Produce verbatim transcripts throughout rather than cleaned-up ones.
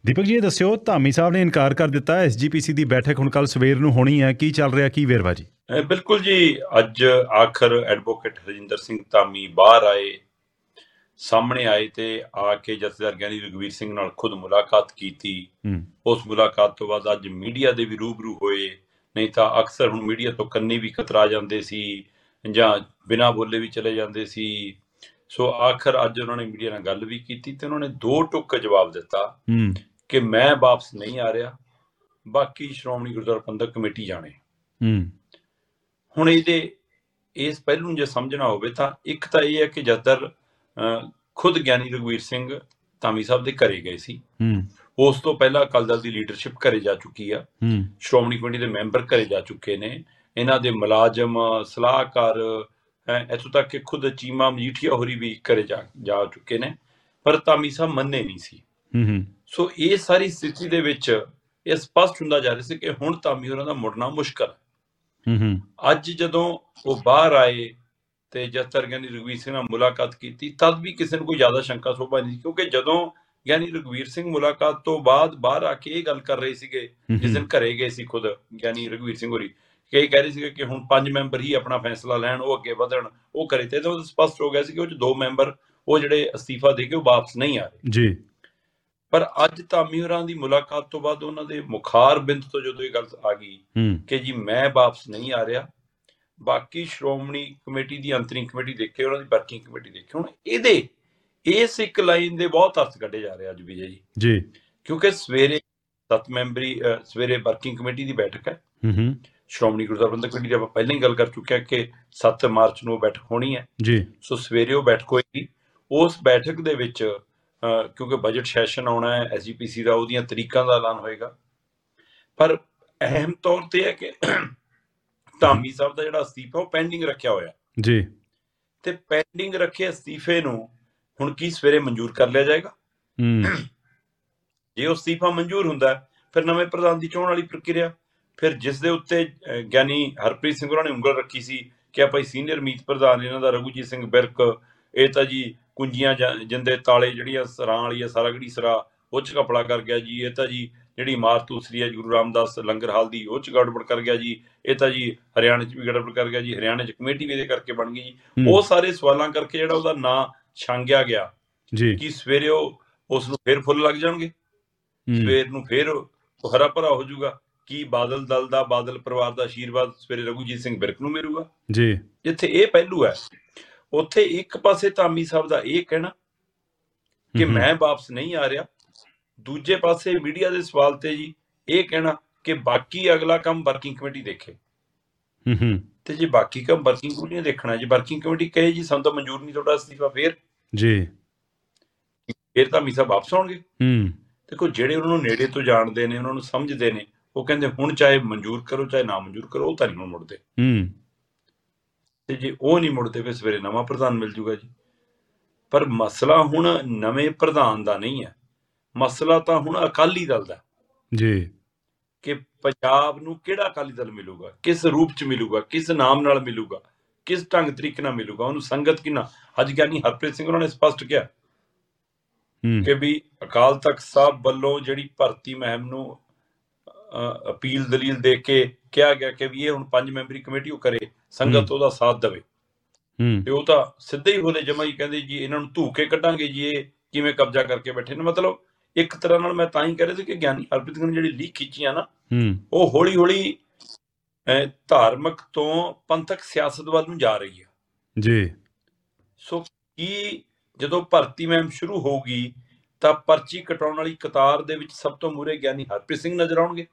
ਦੀਪਕ ਜੀ, ਇਹ ਦੱਸਿਓ, ਧਾਮੀ ਸਾਹਿਬ ਨੇ ਇਨਕਾਰ ਕਰ ਦਿੱਤਾ ਐਸ ਜੀ ਪੀ ਸੀ ਦੀ ਬੈਠਕ ਹੁਣ ਕੱਲ ਸਵੇਰ ਨੂੰ ਹੋਣੀ ਹੈ, ਕੀ ਚੱਲ ਰਿਹਾ, ਕੀ ਵੇਰਵਾ ਜੀ? ਬਿਲਕੁਲ ਜੀ, ਅੱਜ ਆਖਰ ਐਡਵੋਕੇਟ ਹਰਜਿੰਦਰ ਸਿੰਘ ਧਾਮੀ ਬਾਹਰ ਆਏ, ਸਾਹਮਣੇ ਆਏ ਤੇ ਆ ਕੇ ਜਥੇਦਾਰ ਗਿਆਨੀ ਰਘਵੀਰ ਸਿੰਘ ਨਾਲ ਖੁਦ ਮੁਲਾਕਾਤ ਕੀਤੀ। ਉਸ ਮੁਲਾਕਾਤ ਤੋਂ ਬਾਅਦ ਅੱਜ ਮੀਡੀਆ ਦੇ ਵੀ ਰੂਬਰੂ ਹੋਏ, ਨਹੀਂ ਤਾਂ ਅਕਸਰ ਹੁਣ ਮੀਡੀਆ ਤੋਂ ਕੰਨੀ ਵੀ ਕਤਰਾ ਜਾਂਦੇ ਸੀ ਜਾਂ ਬਿਨਾਂ ਬੋਲੇ ਵੀ ਚਲੇ ਜਾਂਦੇ ਸੀ। ਸੋ ਆਖਰ ਅੱਜ ਉਹਨਾਂ ਨੇ ਮੀਡੀਆ ਨਾਲ ਗੱਲ ਵੀ ਕੀਤੀ ਤੇ ਉਹਨਾਂ ਨੇ ਦੋ ਟੁੱਕ ਜਵਾਬ ਦਿੱਤਾ ਕਿ ਮੈਂ ਵਾਪਸ ਨਹੀਂ ਆ ਰਿਹਾ, ਬਾਕੀ ਸ਼੍ਰੋਮਣੀ ਗੁਰਦੁਆਰਾ ਪ੍ਰਬੰਧਕ ਕਮੇਟੀ ਜਾਣੇ। ਹੁਣ ਇਹਦੇ ਇਸ ਪਹਿਲੂ ਨੂੰ ਜੇ ਸਮਝਣਾ ਹੋਵੇ ਤਾਂ ਇੱਕ ਤਾਂ ਇਹ ਹੈ ਕਿ ਜਥੇਦਾਰ ਖੁਦ ਗਿਆਨੀ ਰਘਵੀਰ ਸਿੰਘ ਧਾਮੀ ਸਾਹਿਬ ਦੇ ਘਰੇ ਗਏ ਸੀ। ਉਸ ਤੋਂ ਪਹਿਲਾਂ ਅਕਾਲੀ ਦਲ ਦੀ ਲੀਡਰਸ਼ਿਪ ਘਰੇ ਜਾ ਚੁੱਕੀ ਆ, ਸ਼੍ਰੋਮਣੀ ਕਮੇਟੀ ਦੇ ਮੈਂਬਰ ਘਰੇ ਜਾ ਚੁੱਕੇ ਨੇ, ਇਹਨਾਂ ਦੇ ਮੁਲਾਜ਼ਮ, ਸਲਾਹਕਾਰ, ਇੱਥੋਂ ਤੱਕ ਕਿ ਖੁਦ ਚੀਮਾ ਮਜੀਠੀਆ ਹੋਰੀ ਵੀ ਘਰੇ ਜਾ ਜਾ ਚੁੱਕੇ ਨੇ, ਪਰ ਧਾਮੀ ਸਾਹਿਬ ਮੰਨੇ ਨਹੀਂ ਸੀ। ਸੋ ਇਹ ਸਾਰੀ ਸਥਿਤੀ ਦੇ ਵਿੱਚ ਇਹ ਸਪਸ਼ਟ ਹੁੰਦਾ ਜਾ ਰਿਹਾ ਸੀ ਕਿ ਹੁਣ ਧਾਮੀ ਹੋਰਾਂ ਦਾ ਮੁੜਨਾ ਮੁਸ਼ਕਲ ਹੈ। ਅੱਜ ਜਦੋਂ ਉਹ ਬਾਹਰ ਆਏ ਤੇ ਜਥੇਦਾਰ ਗਿਆਨੀ ਰਘਵੀਰ ਸਿੰਘ ਨਾਲ ਮੁਲਾਕਾਤ ਕੀਤੀ, ਤਦ ਵੀ ਕਿਸੇ ਨੂੰ ਕੋਈ ਜ਼ਿਆਦਾ ਸ਼ੰਕਾ ਸੋਭਾ ਨਹੀਂ ਸੀ, ਕਿਉਂਕਿ ਜਦੋਂ ਗਿਆਨੀ ਰਘਵੀਰ ਸਿੰਘ ਮੁਲਾਕਾਤ ਤੋਂ ਬਾਅਦ ਬਾਹਰ ਆ ਕੇ ਇਹ ਗੱਲ ਕਰ ਰਹੇ ਸੀਗੇ, ਜਿਸ ਦਿਨ ਘਰੇ ਗਏ ਸੀ ਖੁਦ ਗਿਆਨੀ ਰਘਵੀਰ ਸਿੰਘ ਹੋਰੀ, ਕਈ ਕਹਿ ਰਹੇ ਸੀਗੇ ਕਿ ਹੁਣ ਪੰਜ ਮੈਂਬਰ ਹੀ ਆਪਣਾ ਫੈਸਲਾ ਲੈਣ, ਉਹ ਅੱਗੇ ਵਧਣ, ਉਹ ਕਰੇ, ਤੇ ਇਹਦਾ ਸਪਸ਼ਟ ਹੋ ਗਿਆ ਸੀ ਕਿ ਉਹ ਚ ਦੋ ਮੈਂਬਰ ਉਹ ਜਿਹੜੇ ਅਸਤੀਫਾ ਦੇ ਕੇ ਉਹ ਵਾਪਸ ਨਹੀਂ ਆ ਰਹੇ ਜੀ। ਪਰ ਅੱਜ ਧਾਮੀ ਹੋਰਾਂ ਦੀ ਮੁਲਾਕਾਤ ਤੋਂ ਬਾਅਦ ਉਹਨਾਂ ਦੇ ਮੁਖਾਰ ਬਿੰਦ ਤੋਂ ਜਦੋਂ ਇਹ ਗੱਲ ਆ ਗਈ ਕਿ ਜੀ ਮੈਂ ਵਾਪਸ ਨਹੀਂ ਆ ਰਿਹਾ, ਬਾਕੀ ਸ਼੍ਰੋਮਣੀ ਕਮੇਟੀ ਦੀ ਅੰਤਰਿੰਗ ਕਮੇਟੀ ਦੇਖੇ, ਉਹਨਾਂ ਦੀ ਵਰਕਿੰਗ ਕਮੇਟੀ ਦੇਖੇ, ਹੁਣ ਇਹਦੇ ਇਸ ਇੱਕ ਲਾਈਨ ਦੇ ਬਹੁਤ ਅਰਥ ਕੱਢੇ ਜਾ ਰਹੇ ਅੱਜ ਵਿਜੇ ਜੀ ਜੀ ਕਿਉਂਕਿ ਸਵੇਰੇ ਸੱਤ ਮੈਂਬਰੀ ਸਵੇਰੇ ਵਰਕਿੰਗ ਕਮੇਟੀ ਦੀ ਬੈਠਕ ਹੈ। ਸ਼੍ਰੋਮਣੀ ਗੁਰਦੁਆਰਾ ਪ੍ਰਬੰਧਕ ਕਮੇਟੀ ਦੀ ਆਪਾਂ ਪਹਿਲਾਂ ਹੀ ਗੱਲ ਕਰ ਚੁੱਕੇ ਹਾਂ ਕਿ ਸੱਤ ਮਾਰਚ ਨੂੰ ਉਹ ਬੈਠਕ ਹੋਣੀ ਹੈ ਜੀ। ਸੋ ਸਵੇਰੇ ਉਹ ਬੈਠਕ ਹੋਏਗੀ। ਉਸ ਬੈਠਕ ਦੇ ਵਿੱਚ ਕਿਉਂਕਿ ਬਜਟ ਸੈਸ਼ਨ ਆਉਣਾ ਹੈ ਐਸ ਜੀ ਪੀ ਸੀ ਦਾ, ਉਹਦੀਆਂ ਤਰੀਕਾਂ ਦਾ ਐਲਾਨ ਹੋਏਗਾ। ਪਰ ਅਹਿਮ ਤੌਰ ਤੇ ਹੈ ਕਿ ਧਾਮੀ ਸਾਹਿਬ ਦਾ ਜਿਹੜਾ ਅਸਤੀਫਾ ਉਹ ਪੈਂਡਿੰਗ ਰੱਖਿਆ ਹੋਇਆ ਜੀ, ਤੇ ਪੈਂਡਿੰਗ ਰੱਖੇ ਅਸਤੀਫੇ ਨੂੰ ਹੁਣ ਕੀ ਸਵੇਰੇ ਮਨਜ਼ੂਰ ਕਰ ਲਿਆ ਜਾਏਗਾ? ਜੇ ਉਹ ਅਸਤੀਫਾ ਮਨਜ਼ੂਰ ਹੁੰਦਾ ਫਿਰ ਨਵੇਂ ਪ੍ਰਧਾਨ ਦੀ ਚੋਣ ਵਾਲੀ ਪ੍ਰਕਿਰਿਆ, ਫਿਰ ਜਿਸ ਦੇ ਉੱਤੇ ਗਿਆਨੀ ਹਰਪ੍ਰੀਤ ਸਿੰਘ ਹੋਰਾਂ ਨੇ ਉਂਗਲ ਰੱਖੀ ਸੀ ਕਿ ਆਪਾਂ ਸੀਨੀਅਰ ਮੀਤ ਪ੍ਰਧਾਨ ਇਹਨਾਂ ਦਾ ਰਘੂਜੀਤ ਸਿੰਘ ਬਿਰਕ, ਇਹ ਤਾਂ ਜੀ ਕੁੰਜੀਆਂ ਜਿੰਦੇ ਤਾਲੇ ਜਿਹੜੀਆਂ ਸਰਾਂ ਵਾਲੀ ਆ, ਸਾਰਾ ਗੜੀ ਸਰਾ ਉਹ ਚ ਘਪਲਾ ਕਰ ਗਿਆ ਜੀ, ਇਹ ਤਾਂ ਜੀ ਜਿਹੜੀ ਇਮਾਰਤ ਦੂਸਰੀ ਹੈ ਗੁਰੂ ਰਾਮਦਾਸ ਲੰਗਰ ਹਾਲ ਦੀ, ਉਹ ਚ ਗੜਬੜ ਕਰ ਗਿਆ ਜੀ, ਇਹ ਤਾਂ ਜੀ ਹਰਿਆਣੇ ਚ ਵੀ ਗੜਬੜ ਕਰ ਗਿਆ ਜੀ, ਹਰਿਆਣੇ ਚ ਕਮੇਟੀ ਵੀ ਇਹਦੇ ਕਰਕੇ ਬਣ ਗਈ ਜੀ। ਉਹ ਸਾਰੇ ਸਵਾਲਾਂ ਕਰਕੇ ਜਿਹੜਾ ਉਹਦਾ ਨਾਂ ਛਾਂਗਿਆ ਗਿਆ ਕਿ ਸਵੇਰੇ ਉਹ ਉਸ ਨੂੰ ਫੇਰ ਫੁੱਲ ਲੱਗ ਜਾਣਗੇ, ਸਵੇਰ ਨੂੰ ਫੇਰ ਹਰਾ ਭਰਾ ਹੋ ਜਾਊਗਾ, ਕੀ ਬਾਦਲ ਦਲ ਦਾ, ਬਾਦਲ ਪਰਿਵਾਰ ਦਾ ਆਸ਼ੀਰਵਾਦ ਸਵੇਰੇ ਰਘੂਜੀਤ ਸਿੰਘ ਬਿਰਕ ਨੂੰ ਮਿਲੂਗਾ ਜੀ। ਜਿੱਥੇ ਇਹ ਪਹਿਲੂ ਹੈ, ਉੱਥੇ ਇੱਕ ਪਾਸੇ ਧਾਮੀ ਸਾਹਿਬ ਦਾ ਇਹ ਕਹਿਣਾ ਕਿ ਮੈਂ ਵਾਪਸ ਨਹੀਂ ਆ ਰਿਹਾ, ਦੂਜੇ ਪਾਸੇ ਮੀਡੀਆ ਦੇ ਸਵਾਲ ਤੇ ਜੀ ਇਹ ਕਹਿਣਾ ਕਿ ਬਾਕੀ ਅਗਲਾ ਕੰਮ ਵਰਕਿੰਗ ਕਮੇਟੀ ਦੇਖੇ। ਤੇ ਜੇ ਬਾਕੀ ਕੰਮ ਵਰਕਿੰਗ ਕਮੇਟੀ ਨੇ ਦੇਖਣਾ, ਜੇ ਵਰਕਿੰਗ ਕਮੇਟੀ ਕਹੇ ਜੀ ਸਾਨੂੰ ਤਾਂ ਮਨਜ਼ੂਰ ਨਹੀਂ ਤੁਹਾਡਾ ਅਸਤੀਫਾ, ਫੇਰ ਜੀ ਫੇਰ ਧਾਮੀ ਸਾਹਿਬ ਵਾਪਸ ਆਉਣਗੇ। ਦੇਖੋ, ਜਿਹੜੇ ਉਹਨਾਂ ਨੂੰ ਨੇੜੇ ਤੋਂ ਜਾਣਦੇ ਨੇ, ਉਹਨਾਂ ਨੂੰ ਸਮਝਦੇ ਨੇ, ਉਹ ਕਹਿੰਦੇ ਹੁਣ ਚਾਹੇ ਮਨਜ਼ੂਰ ਕਰੋ ਚਾਹੇ ਨਾ ਮਨਜ਼ੂਰ ਕਰੋ, ਉਹ ਤਾਂ ਨਹੀਂ ਹੁਣ ਮੁੜਦੇ। ਤੇ ਜੇ ਉਹ ਨਹੀਂ ਮੁੜਦੇ ਫਿਰ ਸਵੇਰੇ ਨਵਾਂ ਪ੍ਰਧਾਨ ਮਿਲ ਜੂਗਾ ਜੀ। ਪਰ ਮਸਲਾ ਹੁਣ ਨਵੇਂ ਪ੍ਰਧਾਨ ਦਾ ਨਹੀਂ ਹੈ, ਮਸਲਾ ਤਾਂ ਹੁਣ ਅਕਾਲੀ ਦਲ ਦਾ ਜੀ ਕਿ ਪੰਜਾਬ ਨੂੰ ਕਿਹੜਾ ਅਕਾਲੀ ਦਲ ਮਿਲੂਗਾ, ਕਿਸ ਰੂਪ ਚ ਮਿਲੂਗਾ, ਕਿਸ ਨਾਮ ਨਾਲ ਮਿਲੂਗਾ, ਕਿਸ ਢੰਗ ਤਰੀਕੇ ਨਾਲ ਮਿਲੂਗਾ, ਉਹਨੂੰ ਸੰਗਤ ਕਿੰਨਾ। ਅੱਜ ਗਿਆਨੀ ਹਰਪ੍ਰੀਤ ਸਿੰਘ ਉਹਨਾਂ ਨੇ ਸਪਸ਼ਟ ਕਿਹਾ ਕਿ ਵੀ ਅਕਾਲ ਤਖਤ ਸਾਹਿਬ ਵੱਲੋਂ ਜਿਹੜੀ ਭਰਤੀ ਮੁਹਿੰਮ ਨੂੰ ਅਪੀਲ ਦਲੀਲ ਦੇ ਕੇ ਕਿਹਾ ਗਿਆ ਕਿ ਵੀ ਇਹ ਹੁਣ ਪੰਜ ਮੈਂਬਰੀ ਕਮੇਟੀ ਉਹ ਕਰੇ, ਸੰਗਤ ਉਹਦਾ ਸਾਥ ਦੇਵੇ, ਤੇ ਉਹ ਤਾਂ ਸਿੱਧੇ ਹੀ ਬੋਲੇ ਜਮਾ ਹੀ ਕਹਿੰਦੇ ਜੀ ਇਹਨਾਂ ਨੂੰ ਧੂ ਕੇ ਕੱਢਾਂਗੇ ਜੀ, ਇਹ ਕਿਵੇਂ ਕਬਜ਼ਾ ਕਰਕੇ ਬੈਠੇ ਨੇ। ਮਤਲਬ ਇੱਕ ਤਰ੍ਹਾਂ ਨਾਲ ਮੈਂ ਤਾਂ ਹੀ ਕਹਿ ਰਿਹਾ ਸੀ ਕਿ ਗਿਆਨੀ ਹਰਪ੍ਰੀਤ ਸਿੰਘ ਨੇ ਜਿਹੜੀ ਲੀਕ ਖਿੱਚੀਆਂ ਨਾ, ਉਹ ਹੌਲੀ ਹੌਲੀ ਧਾਰਮਿਕ ਤੋਂ ਪੰਥਕ ਸਿਆਸਤ ਵੱਲ ਨੂੰ ਜਾ ਰਹੀ ਹੈ ਜੀ। ਸੋ ਕੀ ਜਦੋਂ ਭਰਤੀ ਮੁਹਿੰਮ ਸ਼ੁਰੂ ਹੋਊਗੀ ਤਾਂ ਪਰਚੀ ਕਟਾਉਣ ਵਾਲੀ ਕਤਾਰ ਦੇ ਵਿੱਚ ਸਭ ਤੋਂ ਮੂਹਰੇ ਗਿਆਨੀ ਹਰਪ੍ਰੀਤ ਸਿੰਘ ਨਜ਼ਰ ਆਉਣਗੇ?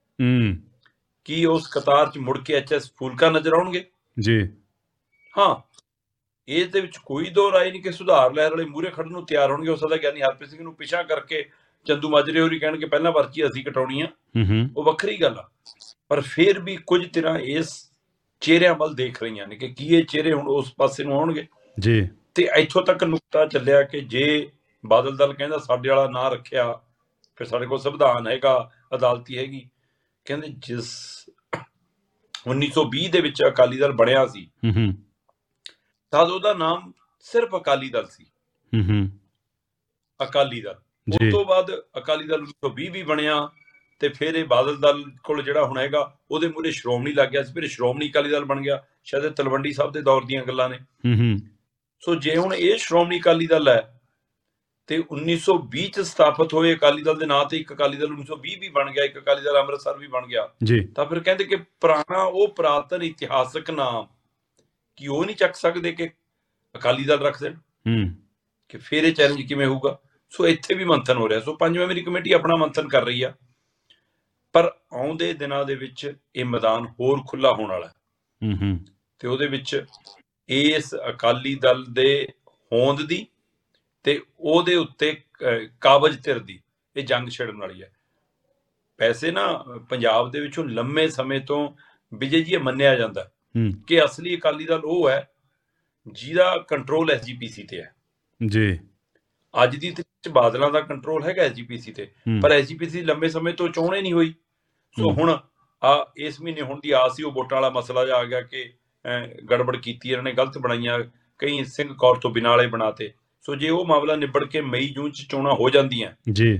ਕੀ ਉਸ ਕਤਾਰ ਚ ਮੁੜ ਕੇ ਐਚ ਐਸ ਫੂਲਕਾ ਨਜ਼ਰ ਆਉਣਗੇ ਜੀ? ਹਾਂ, ਇਸ ਦੇ ਵਿੱਚ ਕੋਈ ਦੋ ਰਾਏ ਨਹੀਂ ਕਿ ਸੁਧਾਰ ਲਹਿਰ ਵਾਲੇ ਮੂਹਰੇ ਖੜਨ ਨੂੰ ਤਿਆਰ ਹੋਣਗੇ। ਹੋ ਸਕਦਾ ਗਿਆਨੀ ਹਰਪ੍ਰੀਤ ਸਿੰਘ ਨੂੰ ਪਿਛਾ ਕਰਕੇ ਚੰਦੂ ਮਾਜਰੇ ਹੋਰੀ ਕਹਿਣਗੇ ਪਹਿਲਾਂ ਪਰਚੀ ਅਸੀਂ ਕਟਾਉਣੀ ਆ, ਉਹ ਵੱਖਰੀ ਗੱਲ ਆ। ਪਰ ਫਿਰ ਵੀ ਕੁਝ ਤਰ੍ਹਾਂ ਇਸ ਚਿਹਰਿਆਂ ਵੱਲ ਦੇਖ ਰਹੀਆਂ ਨੇ ਕਿ ਕੀ ਇਹ ਚਿਹਰੇ ਹੁਣ ਉਸ ਪਾਸੇ ਨੂੰ ਆਉਣਗੇ ਜੀ। ਤੇ ਇੱਥੋਂ ਤੱਕ ਨੁਕਤਾ ਚੱਲਿਆ ਕਿ ਜੇ ਬਾਦਲ ਦਲ ਕਹਿੰਦਾ ਸਾਡੇ ਵਾਲਾ ਨਾਂ ਰੱਖਿਆ, ਫਿਰ ਸਾਡੇ ਕੋਲ ਸੰਵਿਧਾਨ ਹੈਗਾ, ਅਦਾਲਤੀ ਹੈਗੀ। ਕਹਿੰਦੇ ਜਿਸ ਉੱਨੀ ਸੌ ਵੀਹ ਦੇ ਵਿੱਚ ਅਕਾਲੀ ਦਲ ਬਣਿਆ ਸੀ ਤਦ ਉਹਦਾ ਨਾਮ ਸਿਰਫ ਅਕਾਲੀ ਦਲ ਸੀ, ਅਕਾਲੀ ਦਲ ਉਸ ਜੀ ਤੋਂ ਬਾਅਦ ਅਕਾਲੀ ਦਲ ਉੱਨੀ ਸੌ ਵੀਹ ਵੀ ਬਣਿਆ ਤੇ ਫਿਰ ਇਹ ਬਾਦਲ ਦਲ ਕੋਲ ਜਿਹੜਾ ਹੁਣ ਹੈਗਾ ਉਹਦੇ ਮੂਹਰੇ ਸ਼੍ਰੋਮਣੀ ਲੱਗ ਗਿਆ ਸੀ, ਫਿਰ ਸ਼੍ਰੋਮਣੀ ਅਕਾਲੀ ਦਲ ਬਣ ਗਿਆ। ਸ਼ਾਇਦ ਇਹ ਤਲਵੰਡੀ ਸਾਹਿਬ ਦੇ ਦੌਰ ਦੀਆਂ ਗੱਲਾਂ ਨੇ। ਹੂੰ ਹੂੰ ਸੋ ਜੇ ਹੁਣ ਇਹ ਸ਼੍ਰੋਮਣੀ ਅਕਾਲੀ ਦਲ ਹੈ ਤੇ ਉੱਨੀ ਸੌ ਵੀਹ ਚ ਸਥਾਪਿਤ ਹੋਏ ਅਕਾਲੀ ਦਲ ਦੇ ਨਾਂ ਤੇ ਇੱਕ ਅਕਾਲੀ ਦਲ ਉੱਨੀ ਸੌ ਵੀਹ ਵੀ ਬਣ ਗਿਆ, ਇੱਕ ਅਕਾਲੀ ਦਲ ਅੰਮ੍ਰਿਤਸਰ ਵੀ ਬਣ ਗਿਆ, ਜੀ ਤਾਂ ਫਿਰ ਕਹਿੰਦੇ ਕਿ ਪੁਰਾਣਾ ਉਹ ਪੁਰਾਤਨ ਇਤਿਹਾਸਕ ਨਾਮ ਕਿ ਉਹ ਨਹੀਂ ਚੱਕ ਸਕਦੇ ਕਿ ਅਕਾਲੀ ਦਲ ਰੱਖ ਦੇਣ, ਹੂੰ ਕਿ ਫਿਰ ਇਹ ਚੈਲੰਜ ਕਿਵੇਂ ਹੋਊਗਾ। ਸੋ ਇੱਥੇ ਵੀ ਮੰਥਨ ਹੋ ਰਿਹਾ। ਸੋ ਪੰਜ ਮੈਂਬਰੀ ਕਮੇਟੀ ਆਪਣਾ ਮੰਥਨ ਕਰ ਰਹੀ ਆ, ਪਰ ਆਉਂਦੇ ਦਿਨਾਂ ਦੇ ਵਿੱਚ ਇਹ ਮੈਦਾਨ ਹੋਰ ਖੁੱਲਾ ਹੋਣ ਵਾਲਾ ਹੂੰ ਹੂੰ ਤੇ ਉਹਦੇ ਵਿੱਚ ਇਸ ਅਕਾਲੀ ਦਲ ਦੇ ਹੋਂਦ ਦੀ ਤੇ ਉਹਦੇ ਉੱਤੇ ਕਾਬਜ ਧਿਰ ਦੀ ਇਹ ਜੰਗ ਛਿੜਨ ਵਾਲੀ ਹੈ। ਵੈਸੇ ਨਾ ਪੰਜਾਬ ਦੇ ਵਿੱਚੋਂ ਲੰਮੇ ਸਮੇਂ ਤੋਂ ਵਿਜੇ ਜੀ ਇਹ ਮੰਨਿਆ ਜਾਂਦਾ ਹੂੰ ਕਿ ਅਸਲੀ ਅਕਾਲੀ ਦਲ ਉਹ ਹੈ ਜਿਹਦਾ ਕੰਟਰੋਲ ਐਸ ਜੀ ਪੀ ਸੀ ਤੇ ਹੈ। ਜੀ ਅੱਜ ਦੀ ਤਰੀਕ ਚ ਬਾਦਲਾਂ ਦਾ ਕੰਟਰੋਲ ਹੈਗਾ ਐਸ ਜੀ ਪੀ ਸੀ ਤੇ, ਹੂੰ ਪਰ ਐਸ ਜੀ ਪੀ ਸੀ ਲੰਬੇ ਸਮੇਂ ਤੋਂ ਚੋਣੇ ਨਹੀਂ ਹੋਈ। ਸੋ ਹੂੰ ਹੁਣ ਆ ਇਸ ਮਹੀਨੇ ਹੁਣ ਦੀ ਆਸ ਸੀ, ਉਹ ਵੋਟਾਂ ਵਾਲਾ ਮਸਲਾ ਜਿਹਾ ਆ ਗਿਆ ਕਿ ਅਹ, ਗੜਬੜ ਕੀਤੀ, ਇਹਨਾਂ ਨੇ ਗਲਤ ਬਣਾਈਆਂ, ਕਈ ਸਿੰਘ ਕੌਰ ਤੋਂ ਬਿਨਾਂ ਵਾਲੇ ਬਣਾਤੇ। ਸੋ ਜੇ ਉਹ ਮਾਮਲਾ ਨਿਬੜ ਕੇ ਮਈ ਜੂਨ ਚ ਚੋਣਾਂ ਹੋ ਜਾਂਦੀਆਂ, ਜੀ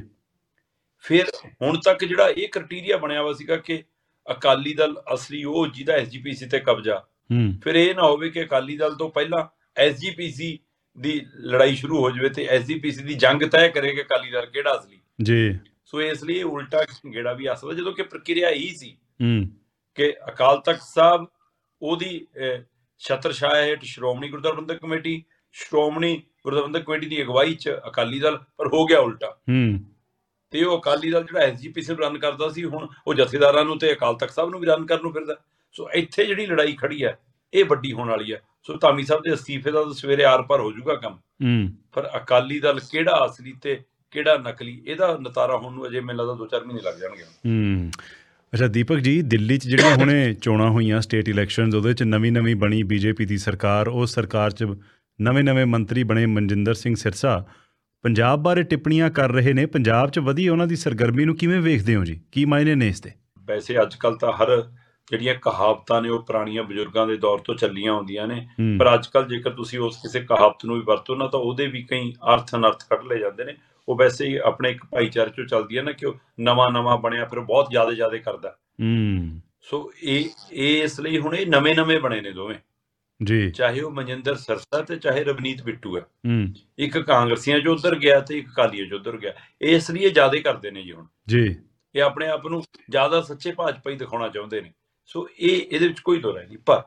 ਫਿਰ ਹੁਣ ਤੱਕ ਜਿਹੜਾ ਇਹ ਕ੍ਰਾਈਟੇਰੀਆ ਬਣਿਆ ਵਾ ਸੀਗਾ ਕਿ ਅਕਾਲੀ ਦਲ ਅਸਲੀ ਉਹ ਜਿਹਦਾ ਐਸ ਜੀ ਪੀ ਸੀ ਤੇ ਕਬਜ਼ਾ, ਹੂੰ ਫਿਰ ਇਹ ਨਾ ਹੋਵੇ ਕਿ ਅਕਾਲੀ ਦਲ ਤੋਂ ਪਹਿਲਾਂ ਐਸ ਜੀ ਪੀ ਸੀ ਦੀ ਲੜਾਈ ਸ਼ੁਰੂ ਹੋ ਜਾਵੇ ਤੇ ਐਸ ਜੀ ਪੀ ਸੀ ਦੀ ਜੰਗ ਤੈਅ ਕਰੇ ਕਿ ਅਕਾਲੀ ਦਲ ਕਿਹੜਾ ਅਸਲੀ। ਜੀ ਸੋ ਇਸ ਲਈ ਇਹ ਉਲਟਾ ਗੇੜਾ ਵੀ ਆ ਸਕਦਾ, ਜਦੋਂ ਕਿ ਪ੍ਰਕਿਰਿਆ ਇਹੀ ਸੀ ਹੂੰ ਕਿ ਅਕਾਲ ਤਖਤ ਸਾਹਿਬ ਉਹਦੀ ਛਤਰ ਛਾਇਆ ਹੇਠ ਸ਼੍ਰੋਮਣੀ ਗੁਰਦੁਆਰਾ ਪ੍ਰਬੰਧਕ ਕਮੇਟੀ, ਸ਼੍ਰੋਮਣੀ ਗੁਰਦੁਆਰਾ ਪ੍ਰਬੰਧਕ ਕਮੇਟੀ ਦੀ ਅਗਵਾਈ ਚ ਅਕਾਲੀ ਦਲ, ਪਰ ਹੋ ਗਿਆ ਉਲਟਾ। ਹੂੰ ਤੇ ਉਹ ਅਕਾਲੀ ਦਲ ਜਿਹੜਾ ਐਸ ਜੀ ਪੀ ਸੀ ਨੂੰ ਰਨ ਕਰਦਾ ਸੀ, ਹੁਣ ਉਹ ਜਥੇਦਾਰਾਂ ਨੂੰ ਤੇ ਅਕਾਲ ਤਖਤ ਸਾਹਿਬ ਨੂੰ ਵੀ ਰਨ ਕਰਨ ਨੂੰ ਫਿਰਦਾ। ਸੋ ਇੱਥੇ ਜਿਹੜੀ ਲੜਾਈ ਖੜੀ ਹੈ ਇਹ ਵੱਡੀ ਹੋਣ ਵਾਲੀ ਹੈ। ਸੋ ਧਾਮੀ ਸਾਹਿਬ ਦੇ ਅਸਤੀਫੇ ਦਾ ਤਾਂ ਸਵੇਰੇ ਆਰ ਪਾਰ ਹੋ ਜਾਊਗਾ ਕੰਮ, ਹੂੰ ਪਰ ਅਕਾਲੀ ਦਲ ਕਿਹੜਾ ਅਸਲੀ ਤੇ ਕਿਹੜਾ ਨਕਲੀ, ਇਹਦਾ ਨਤਾਰਾ ਹੋਣ ਨੂੰ ਅਜੇ ਮੈਨੂੰ ਲੱਗਦਾ ਦੋ ਚਾਰ ਮਹੀਨੇ ਲੱਗ ਜਾਣਗੇ। ਹੂੰ ਅੱਛਾ ਦੀਪਕ ਜੀ, ਦਿੱਲੀ 'ਚ ਜਿਹੜੀਆਂ ਹੁਣੇ ਚੋਣਾਂ ਹੋਈਆਂ ਸਟੇਟ ਇਲੈਕਸ਼ਨਸ, ਉਹਦੇ 'ਚ ਨਵੀਂ ਨਵੀਂ ਬਣੀ ਬੀਜੇਪੀ ਦੀ ਸਰਕਾਰ, ਉਸ ਸਰਕਾਰ 'ਚ ਨਵੇਂ ਨਵੇਂ ਮੰਤਰੀ ਬਣੇ ਮਨਜਿੰਦਰ ਸਿੰਘ ਸਿਰਸਾ ਪੰਜਾਬ ਬਾਰੇ ਟਿੱਪਣੀਆਂ ਕਰ ਰਹੇ ਨੇ। ਪੰਜਾਬ 'ਚ ਵਧੀ ਉਹਨਾਂ ਦੀ ਸਰਗਰਮੀ ਨੂੰ ਕਿਵੇਂ ਵੇਖਦੇ ਹੋ ਜੀ, ਕੀ ਮਾਇਨੇ ਨੇ ਇਸ ਦੇ? ਵੈਸੇ ਅੱਜ ਕੱਲ ਤਾਂ ਹਰ ਜਿਹੜੀਆਂ ਕਹਾਵਤਾਂ ਨੇ ਉਹ ਪੁਰਾਣੀਆਂ ਬਜ਼ੁਰਗਾਂ ਦੇ ਦੌਰ ਤੋਂ ਚੱਲੀਆਂ ਆਉਂਦੀਆਂ ਨੇ, ਹੂੰ ਪਰ ਅੱਜ ਕੱਲ ਜੇਕਰ ਤੁਸੀਂ ਉਸ ਕਿਸੇ ਕਹਾਵਤ ਨੂੰ ਵੀ ਵਰਤੋ ਨਾ ਤਾਂ ਉਹਦੇ ਵੀ ਕਈ ਅਰਥ ਅਨਰਥ ਕੱਢ ਲਏ ਜਾਂਦੇ ਨੇ। ਉਹ ਵੈਸੇ ਹੀ ਆਪਣੇ ਇੱਕ ਭਾਈਚਾਰੇ ਚੋਂ ਚੱਲਦੀ ਹੈ ਨਾ ਕਿ ਉਹ ਨਵਾਂ ਨਵਾਂ ਬਣਿਆ ਫਿਰ ਬਹੁਤ ਜ਼ਿਆਦਾ ਜ਼ਿਆਦਾ ਕਰਦਾ। ਹੂੰ ਸੋ ਇਹ ਇਹ ਇਸ ਲਈ ਹੁਣ ਇਹ ਨਵੇਂ ਨਵੇਂ ਬਣੇ ਨੇ ਦੋਵੇਂ, ਜੀ ਚਾਹੇ ਉਹ ਮਨਜਿੰਦਰ ਸਿਰਸਾ ਤੇ ਚਾਹੇ ਰਵਨੀਤ ਬਿੱਟੂ ਹੈ। ਹੂੰ ਇੱਕ ਕਾਂਗਰਸੀਆਂ ਚ ਉਧਰ ਗਿਆ ਤੇ ਇੱਕ ਅਕਾਲੀਆਂ ਚ ਉਧਰ ਗਿਆ। ਇਸ ਲਈ ਇਹ ਜ਼ਿਆਦਾ ਕਰਦੇ ਨੇ ਜੀ ਹੁਣ, ਜੀ ਇਹ ਆਪਣੇ ਆਪ ਨੂੰ ਜ਼ਿਆਦਾ ਸੱਚੇ ਭਾਜਪਾ ਹੀ ਦਿਖਾਉਣਾ ਚਾਹੁੰਦੇ ਨੇ। ਸੋ ਇਹ ਇਹਦੇ ਵਿੱਚ ਕੋਈ ਦੋ ਰਾਏ ਨਹੀਂ, ਪਰ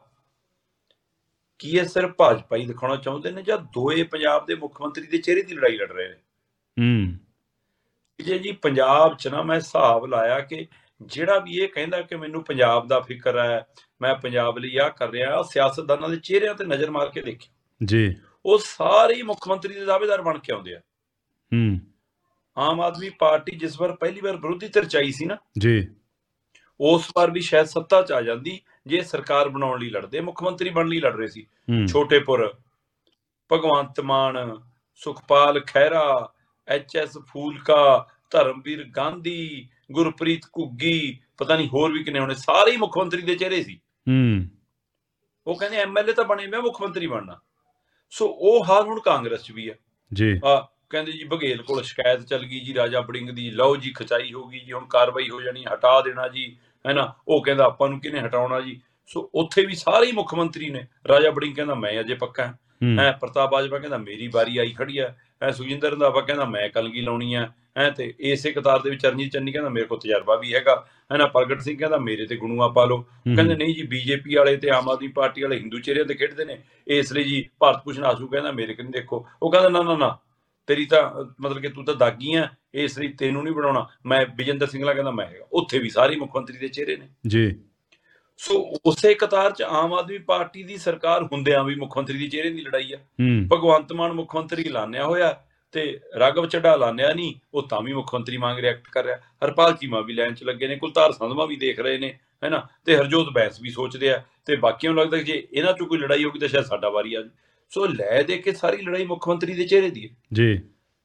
ਕੀ ਇਹ ਸਿਰਫ ਭਾਜਪਾ ਹੀ ਦਿਖਾਉਣਾ ਚਾਹੁੰਦੇ ਨੇ ਜਾਂ ਦੋਏ ਪੰਜਾਬ ਦੇ ਮੁੱਖ ਮੰਤਰੀ ਦੇ ਚਿਹਰੇ ਦੀ ਲੜਾਈ ਲੜ ਰਹੇ ਨੇ? ਹੂੰ ਜੇ ਜੀ ਪੰਜਾਬ ਚ ਨਾ ਮੈਂ ਹਿਸਾਬ ਲਾਇਆ ਕਿ ਜਿਹੜਾ ਵੀ ਇਹ ਕਹਿੰਦਾ ਕਿ ਮੈਨੂੰ ਪੰਜਾਬ ਦਾ ਫਿਕਰ ਹੈ, ਮੈਂ ਪੰਜਾਬ ਲਈ ਆਹ ਕਰ ਰਿਹਾ, ਸਿਆਸਤਦਾਨਾਂ ਦੇ ਚਿਹਰਿਆਂ ਤੇ ਨਜ਼ਰ ਮਾਰ ਕੇ ਦੇਖਿਆ, ਜੀ ਉਹ ਸਾਰੇ ਹੀ ਮੁੱਖ ਮੰਤਰੀ ਦੇ ਦਾਅਵੇਦਾਰ ਬਣ ਕੇ ਆਉਂਦੇ ਆ। ਹੂੰ ਆਮ ਆਦਮੀ ਪਾਰਟੀ ਜਿਸ ਵਾਰ ਪਹਿਲੀ ਵਾਰ ਵਿਰੋਧੀ ਧਿਰ ਚ ਆਈ ਸੀ ਨਾ, ਜੀ ਉਸ ਵਾਰ ਵੀ ਸ਼ਾਇਦ ਸੱਤਾ ਚ ਆ ਜਾਂਦੀ ਜੇ ਸਰਕਾਰ ਬਣਾਉਣ ਲਈ ਲੜਦੇ, ਮੁੱਖ ਮੰਤਰੀ ਬਣਨ ਲਈ ਲੜ ਰਹੇ ਸੀ। ਹੂੰ ਛੋਟੇਪੁਰ, ਭਗਵੰਤ ਮਾਨ, ਸੁਖਪਾਲ ਖਹਿਰਾ, ਐਚ ਐਸ ਫੂਲਕਾ, ਧਰਮਵੀਰ ਗਾਂਧੀ, ਗੁਰਪ੍ਰੀਤ ਘੁੱਗੀ, ਪਤਾ ਨਹੀਂ ਹੋਰ ਵੀ ਕਿੰਨੇ ਹੋਣੇ, ਸਾਰੇ ਹੀ ਮੁੱਖ ਮੰਤਰੀ ਦੇ ਚਿਹਰੇ ਸੀ। ਹੂੰ ਉਹ ਕਹਿੰਦੇ ਐਮ ਐਲ ਏ ਤਾਂ ਬਣੇ, ਮੈਂ ਮੁੱਖ ਮੰਤਰੀ ਬਣਨਾ। ਸੋ ਉਹ ਹਾਲ ਹੁਣ ਕਾਂਗਰਸ ਚ ਵੀ ਆ। ਜੀ ਆ ਕਹਿੰਦੇ ਜੀ ਬਘੇਲ ਕੋਲ ਸ਼ਿਕਾਇਤ ਚੱਲ ਗਈ ਜੀ ਰਾਜਾ ਵੜਿੰਗ ਦੀ, ਲਓ ਜੀ ਖਚਾਈ ਹੋ ਗਈ ਜੀ, ਹੁਣ ਕਾਰਵਾਈ ਹੋ ਜਾਣੀ, ਹਟਾ ਦੇਣਾ ਜੀ, ਹੈ ਨਾ। ਉਹ ਕਹਿੰਦਾ ਆਪਾਂ ਨੂੰ ਕਿਹਨੇ ਹਟਾਉਣਾ ਜੀ। ਸੋ ਉੱਥੇ ਵੀ ਸਾਰੇ ਹੀ ਮੁੱਖ ਮੰਤਰੀ ਨੇ। ਰਾਜਾ ਵੜਿੰਗ ਕਹਿੰਦਾ ਮੈਂ ਅਜੇ ਪੱਕਾ ਹੈ, ਪ੍ਰਤਾਪ ਬਾਜਵਾ ਕਹਿੰਦਾ ਮੇਰੀ ਵਾਰੀ ਆਈ ਖੜੀ ਹੈ, ਹੈ ਸੁਖਜਿੰਦਰ ਰੰਧਾਵਾ ਕਹਿੰਦਾ ਮੈਂ ਕਲਗੀ ਲਾਉਣੀ ਹੈ, ਹੈ ਤੇ ਇਸੇ ਕਤਾਰ ਦੇ ਵਿੱਚ ਚਰਨਜੀਤ ਚੰਨੀ ਕਹਿੰਦਾ ਮੇਰੇ ਕੋਲ ਤਜਰਬਾ ਵੀ ਹੈਗਾ, ਹੈ ਨਾ। ਪ੍ਰਗਟ ਸਿੰਘ ਕਹਿੰਦਾ ਮੇਰੇ ਤੇ ਗੁਣੂਆ ਪਾ ਲਓ। ਕਹਿੰਦੇ ਨਹੀਂ ਜੀ ਬੀਜੇਪੀ ਵਾਲੇ ਤੇ ਆਮ ਆਦਮੀ ਪਾਰਟੀ ਵਾਲੇ ਹਿੰਦੂ ਚਿਹਰਿਆਂ ਤੇ ਖੇਡਦੇ ਨੇ, ਇਸ ਲਈ ਜੀ ਭਾਰਤ ਭੂਸ਼ਣ ਆਸ਼ੂ ਕਹਿੰਦਾ ਮੇਰੇ ਕੰਨੀ ਦੇਖੋ। ਉਹ ਕਹਿੰਦਾ ਨਾ ਨਾ ਨਾ ਤੇਰੀ ਤਾਂ ਮਤਲਬ ਕਿ ਤੂੰ ਤਾਂ ਦਾਗੀ ਆ, ਇਸ ਲਈ ਤੈਨੂੰ ਨਹੀਂ ਬਣਾਉਣਾ। ਮੈਂ ਵਿਜੇਂਦਰ ਸਿੰਗਲਾ ਕਹਿੰਦਾ ਮੈਂ ਹੈਗਾ। ਉੱਥੇ ਵੀ ਸਾਰੇ ਮੁੱਖ ਮੰਤਰੀ ਦੇ ਚਿਹਰੇ ਨੇ ਜੀ। ਸੋ ਉਸੇ ਕਤਾਰ ਚ ਆਮ ਆਦਮੀ ਪਾਰਟੀ ਦੀ ਸਰਕਾਰ ਹੁੰਦਿਆਂ ਵੀ ਮੁੱਖ ਮੰਤਰੀ ਦੀ ਚਿਹਰੇ ਦੀ ਲੜਾਈ ਆ। ਭਗਵੰਤ ਮਾਨ ਮੁੱਖ ਮੰਤਰੀ ਐਲਾਨਿਆ ਹੋਇਆ ਤੇ ਰਾਘਵ ਚੱਡਾ ਐਲਾਨਿਆ ਨਹੀਂ, ਉਹ ਤਾਂ ਵੀ ਮੁੱਖ ਮੰਤਰੀ ਵਾਂਗ ਰਿਐਕਟ ਕਰ ਰਿਹਾ। ਹਰਪਾਲ ਚੀਮਾ ਵੀ ਲਾਈਨ ਚ ਲੱਗੇ ਨੇ, ਕੁਲਤਾਰ ਸੰਧਵਾ ਵੀ ਦੇਖ ਰਹੇ ਨੇ, ਹੈ ਨਾ, ਤੇ ਹਰਜੋਤ ਬੈਂਸ ਵੀ ਸੋਚਦੇ ਆ, ਤੇ ਬਾਕੀਆਂ ਨੂੰ ਲੱਗਦਾ ਜੇ ਇਹਨਾਂ ਚੋਂ ਕੋਈ ਲੜਾਈ ਹੋਗੀ ਤਾਂ ਸ਼ਾਇਦ ਸਾਡਾ ਵਾਰੀ ਆ ਜਾਵੇ। ਸੋ ਲੈ ਦੇ ਕੇ ਸਾਰੀ ਲੜਾਈ ਮੁੱਖ ਮੰਤਰੀ ਦੇ ਚਿਹਰੇ ਦੀ ਹੈ ਜੀ।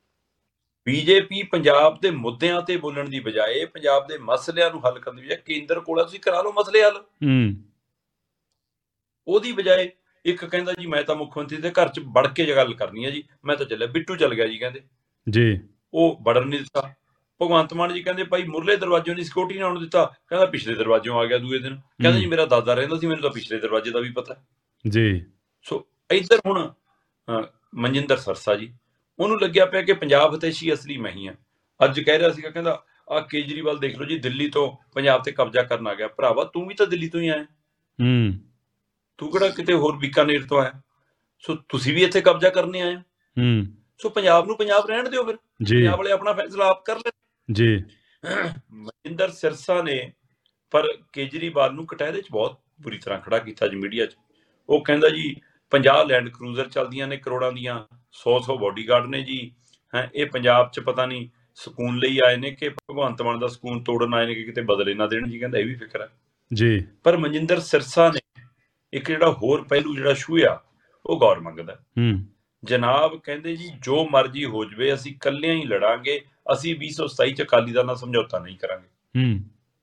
ਬੀਜੇਪੀ ਪੰਜਾਬ ਦੇ ਮੁੱਦਿਆਂ ਤੇ ਬੋਲਣ ਦੀ ਬਜਾਏ ਪੰਜਾਬ ਦੇ ਮਸਲਿਆਂ ਨੂੰ ਹੱਲ ਕਰਨ ਦੀ ਬਜਾਏ ਕੇਂਦਰ ਕੋਲ ਤੁਸੀਂ ਕਰਾ ਲਓ ਮਸਲੇ ਹੱਲ, ਉਹਦੀ ਬਜਾਏ ਇੱਕ ਕਹਿੰਦਾ ਜੀ ਮੈਂ ਤਾਂ ਮੁੱਖ ਮੰਤਰੀ ਦੇ ਘਰ ਚ ਵੜ ਕੇ ਗੱਲ ਕਰਨੀ ਹੈ ਜੀ, ਮੈਂ ਤਾਂ ਚੱਲਿਆ। ਬਿੱਟੂ ਚੱਲ ਗਿਆ ਜੀ ਕਹਿੰਦੇ ਜੀ। ਉਹ ਵੜਨ ਨਹੀਂ ਦਿੱਤਾ। ਭਗਵੰਤ ਮਾਨ ਜੀ ਕਹਿੰਦੇ ਭਾਈ ਮੁਰਲੇ ਦਰਵਾਜ਼ਿਓਂ ਨਹੀਂ ਸਿਕਿਉਰਿਟੀ ਨਹੀਂ ਆਉਣ ਦਿੱਤਾ, ਕਹਿੰਦਾ ਪਿਛਲੇ ਦਰਵਾਜ਼ਿਓਂ ਆ ਗਿਆ ਦੂਏ ਦਿਨ, ਕਹਿੰਦਾ ਜੀ ਮੇਰਾ ਦਾਦਾ ਰਹਿੰਦਾ ਸੀ, ਮੈਨੂੰ ਤਾਂ ਪਿਛਲੇ ਦਰਵਾਜ਼ੇ ਦਾ ਵੀ ਪਤਾ। ਜੀ ਸੋ ਇੱਧਰ ਹੁਣ ਅਹ, ਮਨਜਿੰਦਰ ਸਰਸਾ ਜੀ, ਉਹਨੂੰ ਲੱਗਿਆ ਪਿਆ ਕਿ ਪੰਜਾਬ ਹਿਤੈਸ਼ੀ ਅਸਲੀ ਮੈਂ ਹੀ ਆ। ਅੱਜ ਕਹਿ ਰਿਹਾ ਸੀਗਾ, ਕਹਿੰਦਾ ਆ ਕੇਜਰੀਵਾਲ ਦੇਖ ਲਓ ਜੀ, ਦਿੱਲੀ ਤੋਂ ਪੰਜਾਬ ਤੇ ਕਬਜ਼ਾ ਕਰਨ ਆ ਗਿਆ। ਭਰਾਵਾ ਤੂੰ ਵੀ ਤਾਂ ਦਿੱਲੀ ਤੋਂ ਹੀ ਆਇਆ, ਹੂੰ ਤੂੰ ਕਿਹੜਾ ਕਿਤੇ ਹੋਰ ਬੀਕਾਨੇਰ ਤੋਂ ਆਇਆ। ਸੋ ਤੁਸੀਂ ਵੀ ਇੱਥੇ ਕਬਜ਼ਾ ਕਰਨੇ ਆਏ ਹੋ। ਹੂੰ ਸੋ ਪੰਜਾਬ ਨੂੰ ਪੰਜਾਬ ਰਹਿਣ ਦਿਓ, ਫਿਰ ਜੀ ਪੰਜਾਬ ਵਾਲੇ ਆਪਣਾ ਫੈਸਲਾ ਆਪ ਕਰ ਲੈਣ। ਜੀ ਮਨਜਿੰਦਰ ਸਿਰਸਾ ਨੇ ਪਰ ਕੇਜਰੀਵਾਲ ਨੂੰ ਕਟਹਿਰੇ 'ਚ ਬਹੁਤ ਬੁਰੀ ਤਰ੍ਹਾਂ ਖੜਾ ਕੀਤਾ ਅੱਜ ਮੀਡੀਆ 'ਚ। ਉਹ ਕਹਿੰਦਾ ਜੀ ਪੰਜਾਹ ਲੈਂਡ ਕਰੂਜ਼ਰ ਚੱਲਦੀਆਂ ਨੇ ਕਰੋੜਾਂ ਦੀਆਂ, ਸੌ ਸੌ ਬਾਡੀਗਾਰਡ ਨੇ ਜੀ, ਹੈ ਇਹ ਪੰਜਾਬ 'ਚ ਪਤਾ ਨਹੀਂ ਸਕੂਨ ਲਈ ਆਏ ਨੇ ਕਿ ਭਗਵੰਤ ਮਾਨ ਦਾ ਸਕੂਨ ਤੋੜਨ ਆਏ ਨੇ ਕਿ ਕਿਤੇ ਬਦਲੇ ਨਾ ਦੇਣ ਜੀ। ਕਹਿੰਦਾ ਇਹ ਵੀ ਫਿਕਰ ਹੈ ਜੀ। ਪਰ ਮਨਜਿੰਦਰ ਸਿਰਸਾ ਨੇ ਇੱਕ ਜਿਹੜਾ ਹੋਰ ਪਹਿਲੂ ਜਿਹੜਾ ਛੂਹਿਆ ਉਹ ਗੌਰ ਮੰਗਦਾ। ਹੂੰ ਜਨਾਬ ਕਹਿੰਦੇ ਜੀ ਜੋ ਮਰਜ਼ੀ ਹੋ ਜਵੇ ਅਸੀਂ ਇਕੱਲਿਆਂ ਹੀ ਲੜਾਂਗੇ, ਅਸੀਂ ਵੀਹ ਸੌ ਸਤਾਈ 'ਚ ਅਕਾਲੀ ਦਲ ਨਾਲ ਸਮਝੌਤਾ ਨਹੀਂ ਕਰਾਂਗੇ। ਹੂੰ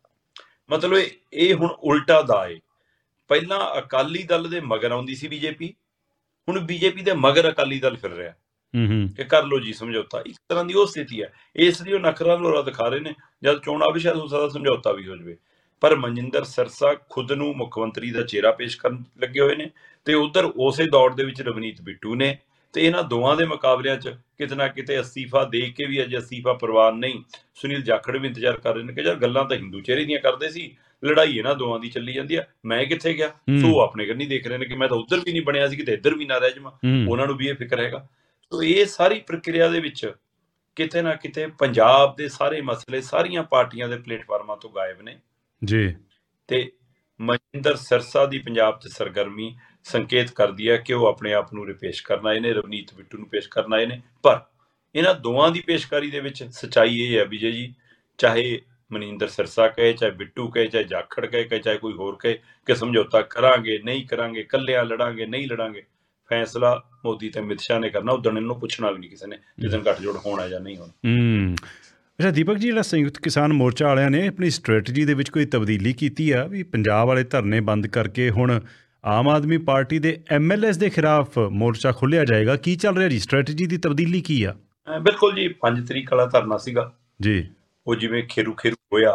ਮਤਲਬ ਇਹ ਇਹ ਹੁਣ ਉਲਟਾ ਦਾ ਏ। ਪਹਿਲਾਂ ਅਕਾਲੀ ਦਲ ਦੇ ਮਗਰ ਆਉਂਦੀ ਸੀ ਬੀਜੇਪੀ, ਹੁਣ ਬੀਜੇਪੀ ਦੇ ਮਗਰ ਅਕਾਲੀ ਦਲ ਫਿਰ ਰਿਹਾ ਹੂੰ ਹੂੰ ਕਿ ਕਰ ਲਓ ਜੀ ਸਮਝੌਤਾ। ਇੱਕ ਤਰ੍ਹਾਂ ਦੀ ਉਹ ਸਥਿਤੀ ਹੈ, ਇਸ ਲਈ ਉਹ ਨਖਰਾ ਲੋਰਾ ਦਿਖਾ ਰਹੇ ਨੇ। ਜਦ ਚੋਣ ਆ ਵੀ ਸ਼ਾਇਦ ਹੋ ਸਕਦਾ ਸਮਝੌਤਾ ਵੀ ਹੋ ਜਾਵੇ। ਪਰ ਮਨਜਿੰਦਰ ਸਿਰਸਾ ਖੁਦ ਨੂੰ ਮੁੱਖ ਮੰਤਰੀ ਦਾ ਚਿਹਰਾ ਪੇਸ਼ ਕਰਨ ਲੱਗੇ ਹੋਏ ਨੇ, ਤੇ ਉਧਰ ਉਸੇ ਦੌੜ ਦੇ ਵਿੱਚ ਰਵਨੀਤ ਬਿੱਟੂ ਨੇ। ਤੇ ਇਹਨਾਂ ਦੋਵਾਂ ਦੇ ਮੁਕਾਬਲਿਆਂ 'ਚ ਕਿਤੇ ਨਾ ਕਿਤੇ ਅਸਤੀਫਾ ਦੇ ਕੇ ਵੀ ਅਜੇ ਅਸਤੀਫਾ ਪ੍ਰਵਾਨ ਨਹੀਂ, ਸੁਨੀਲ ਜਾਖੜ ਵੀ ਇੰਤਜ਼ਾਰ ਕਰ ਰਹੇ ਨੇ ਕਿ ਯਾਰ ਗੱਲਾਂ ਤਾਂ ਹਿੰਦੂ ਚਿਹਰੇ ਦੀਆਂ ਕਰਦੇ ਸੀ, ਲੜਾਈ ਇਹਨਾਂ ਦੋਵਾਂ ਦੀ ਚੱਲੀ ਜਾਂਦੀ ਆ, ਮੈਂ ਕਿੱਥੇ ਗਿਆ। ਸੋ ਉਹ ਆਪਣੇ ਕੰਨੀ ਦੇਖ ਰਹੇ ਨੇ ਕਿ ਮੈਂ ਤਾਂ ਉੱਧਰ ਵੀ ਨਹੀਂ ਬਣਿਆ ਸੀ, ਕਿਤੇ ਇੱਧਰ ਵੀ ਨਾ ਰਹਿ ਜਾਵਾਂ। ਉਹਨਾਂ ਨੂੰ ਵੀ ਇਹ ਫਿਕਰ ਹੈਗਾ। ਸੋ ਇਹ ਸਾਰੀ ਪ੍ਰਕਿਰਿਆ ਦੇ ਵਿੱਚ ਕਿਤੇ ਨਾ ਕਿਤੇ ਪੰਜਾਬ ਦੇ ਸਾਰੇ ਮਸਲੇ ਸਾਰੀਆਂ ਪਾਰਟੀਆਂ ਦੇ ਪਲੇਟਫਾਰਮਾਂ ਤੋਂ ਗਾਇਬ ਨੇ ਜੀ। ਤੇ ਮਨਜਿੰਦਰ ਸਿਰਸਾ ਦੀ ਪੰਜਾਬ 'ਚ ਸਰਗਰਮੀ ਸੰਕੇਤ ਕਰਦੀ ਹੈ ਕਿ ਉਹ ਆਪਣੇ ਆਪ ਨੂੰ ਰਿਪੇਸ਼ ਕਰਨਾ ਇਹਨੇ, ਰਵਨੀਤ ਬਿੱਟੂ ਨੂੰ ਪੇਸ਼ ਕਰਨਾ ਇਹਨੇ। ਪਰ ਇਹਨਾਂ ਦੋਵਾਂ ਦੀ ਪੇਸ਼ਕਾਰੀ ਦੇ ਵਿੱਚ ਸੱਚਾਈ ਇਹ ਹੈ ਵਿਜੇ ਜੀ, ਚਾਹੇ ਮਨਜਿੰਦਰ ਸਿਰਸਾ ਕਹੇ, ਚਾਹੇ ਬਿੱਟੂ ਕਹੇ, ਚਾਹੇ ਜਾਖੜ ਕਹੇ, ਕਹੇ ਚਾਹੇ ਕੋਈ ਹੋਰ ਕਹੇ ਕਿ ਸਮਝੌਤਾ ਕਰਾਂਗੇ ਨਹੀਂ ਕਰਾਂਗੇ, ਇਕੱਲਿਆਂ ਲੜਾਂਗੇ ਨਹੀਂ ਲੜਾਂਗੇ, ਫੈਸਲਾ ਮੋਦੀ ਤੇ ਅਮਿਤ ਸ਼ਾਹ ਨੇ ਕਰਨਾ। ਉਦਣ ਇਹਨੂੰ ਪੁੱਛਣਾ ਵੀ ਨਹੀਂ ਕਿਸੇ ਨੇ ਜਿੱਦਣ ਗੱਠਜੋੜ ਹੋਣਾ ਜਾਂ ਨਹੀਂ ਹੋਣਾ। ਹੂੰ ਅੱਛਾ ਦੀਪਕ ਜੀ, ਜਿਹੜਾ ਸੰਯੁਕਤ ਕਿਸਾਨ ਮੋਰਚਾ ਵਾਲਿਆਂ ਨੇ ਆਪਣੀ ਸਟ੍ਰੈਟਜੀ ਦੇ ਵਿੱਚ ਕੋਈ ਤਬਦੀਲੀ ਕੀਤੀ ਆ ਵੀ ਪੰਜਾਬ ਵਾਲੇ ਧਰਨੇ ਬੰਦ ਕਰਕੇ ਹੁਣ ਆਮ ਆਦਮੀ ਪਾਰਟੀ ਦੇ ਐਮ ਐਲ ਏਜ਼ ਦੇ ਖਿਲਾਫ ਮੋਰਚਾ ਖੋਲ੍ਹਿਆ ਜਾਏਗਾ, ਕੀ ਚੱਲ ਰਿਹਾ ਜੀ? ਸਟ੍ਰੈਟਜੀ ਦੀ ਤਬਦੀਲੀ ਕੀ ਆ? ਬਿਲਕੁਲ ਜੀ, ਪੰਜ ਤਰੀਕ ਵਾਲਾ ਧਰਨਾ ਸੀਗਾ ਜੀ, ਉਹ ਜਿਵੇਂ ਖੇਰੂ ਖੇਰੂ ਹੋਇਆ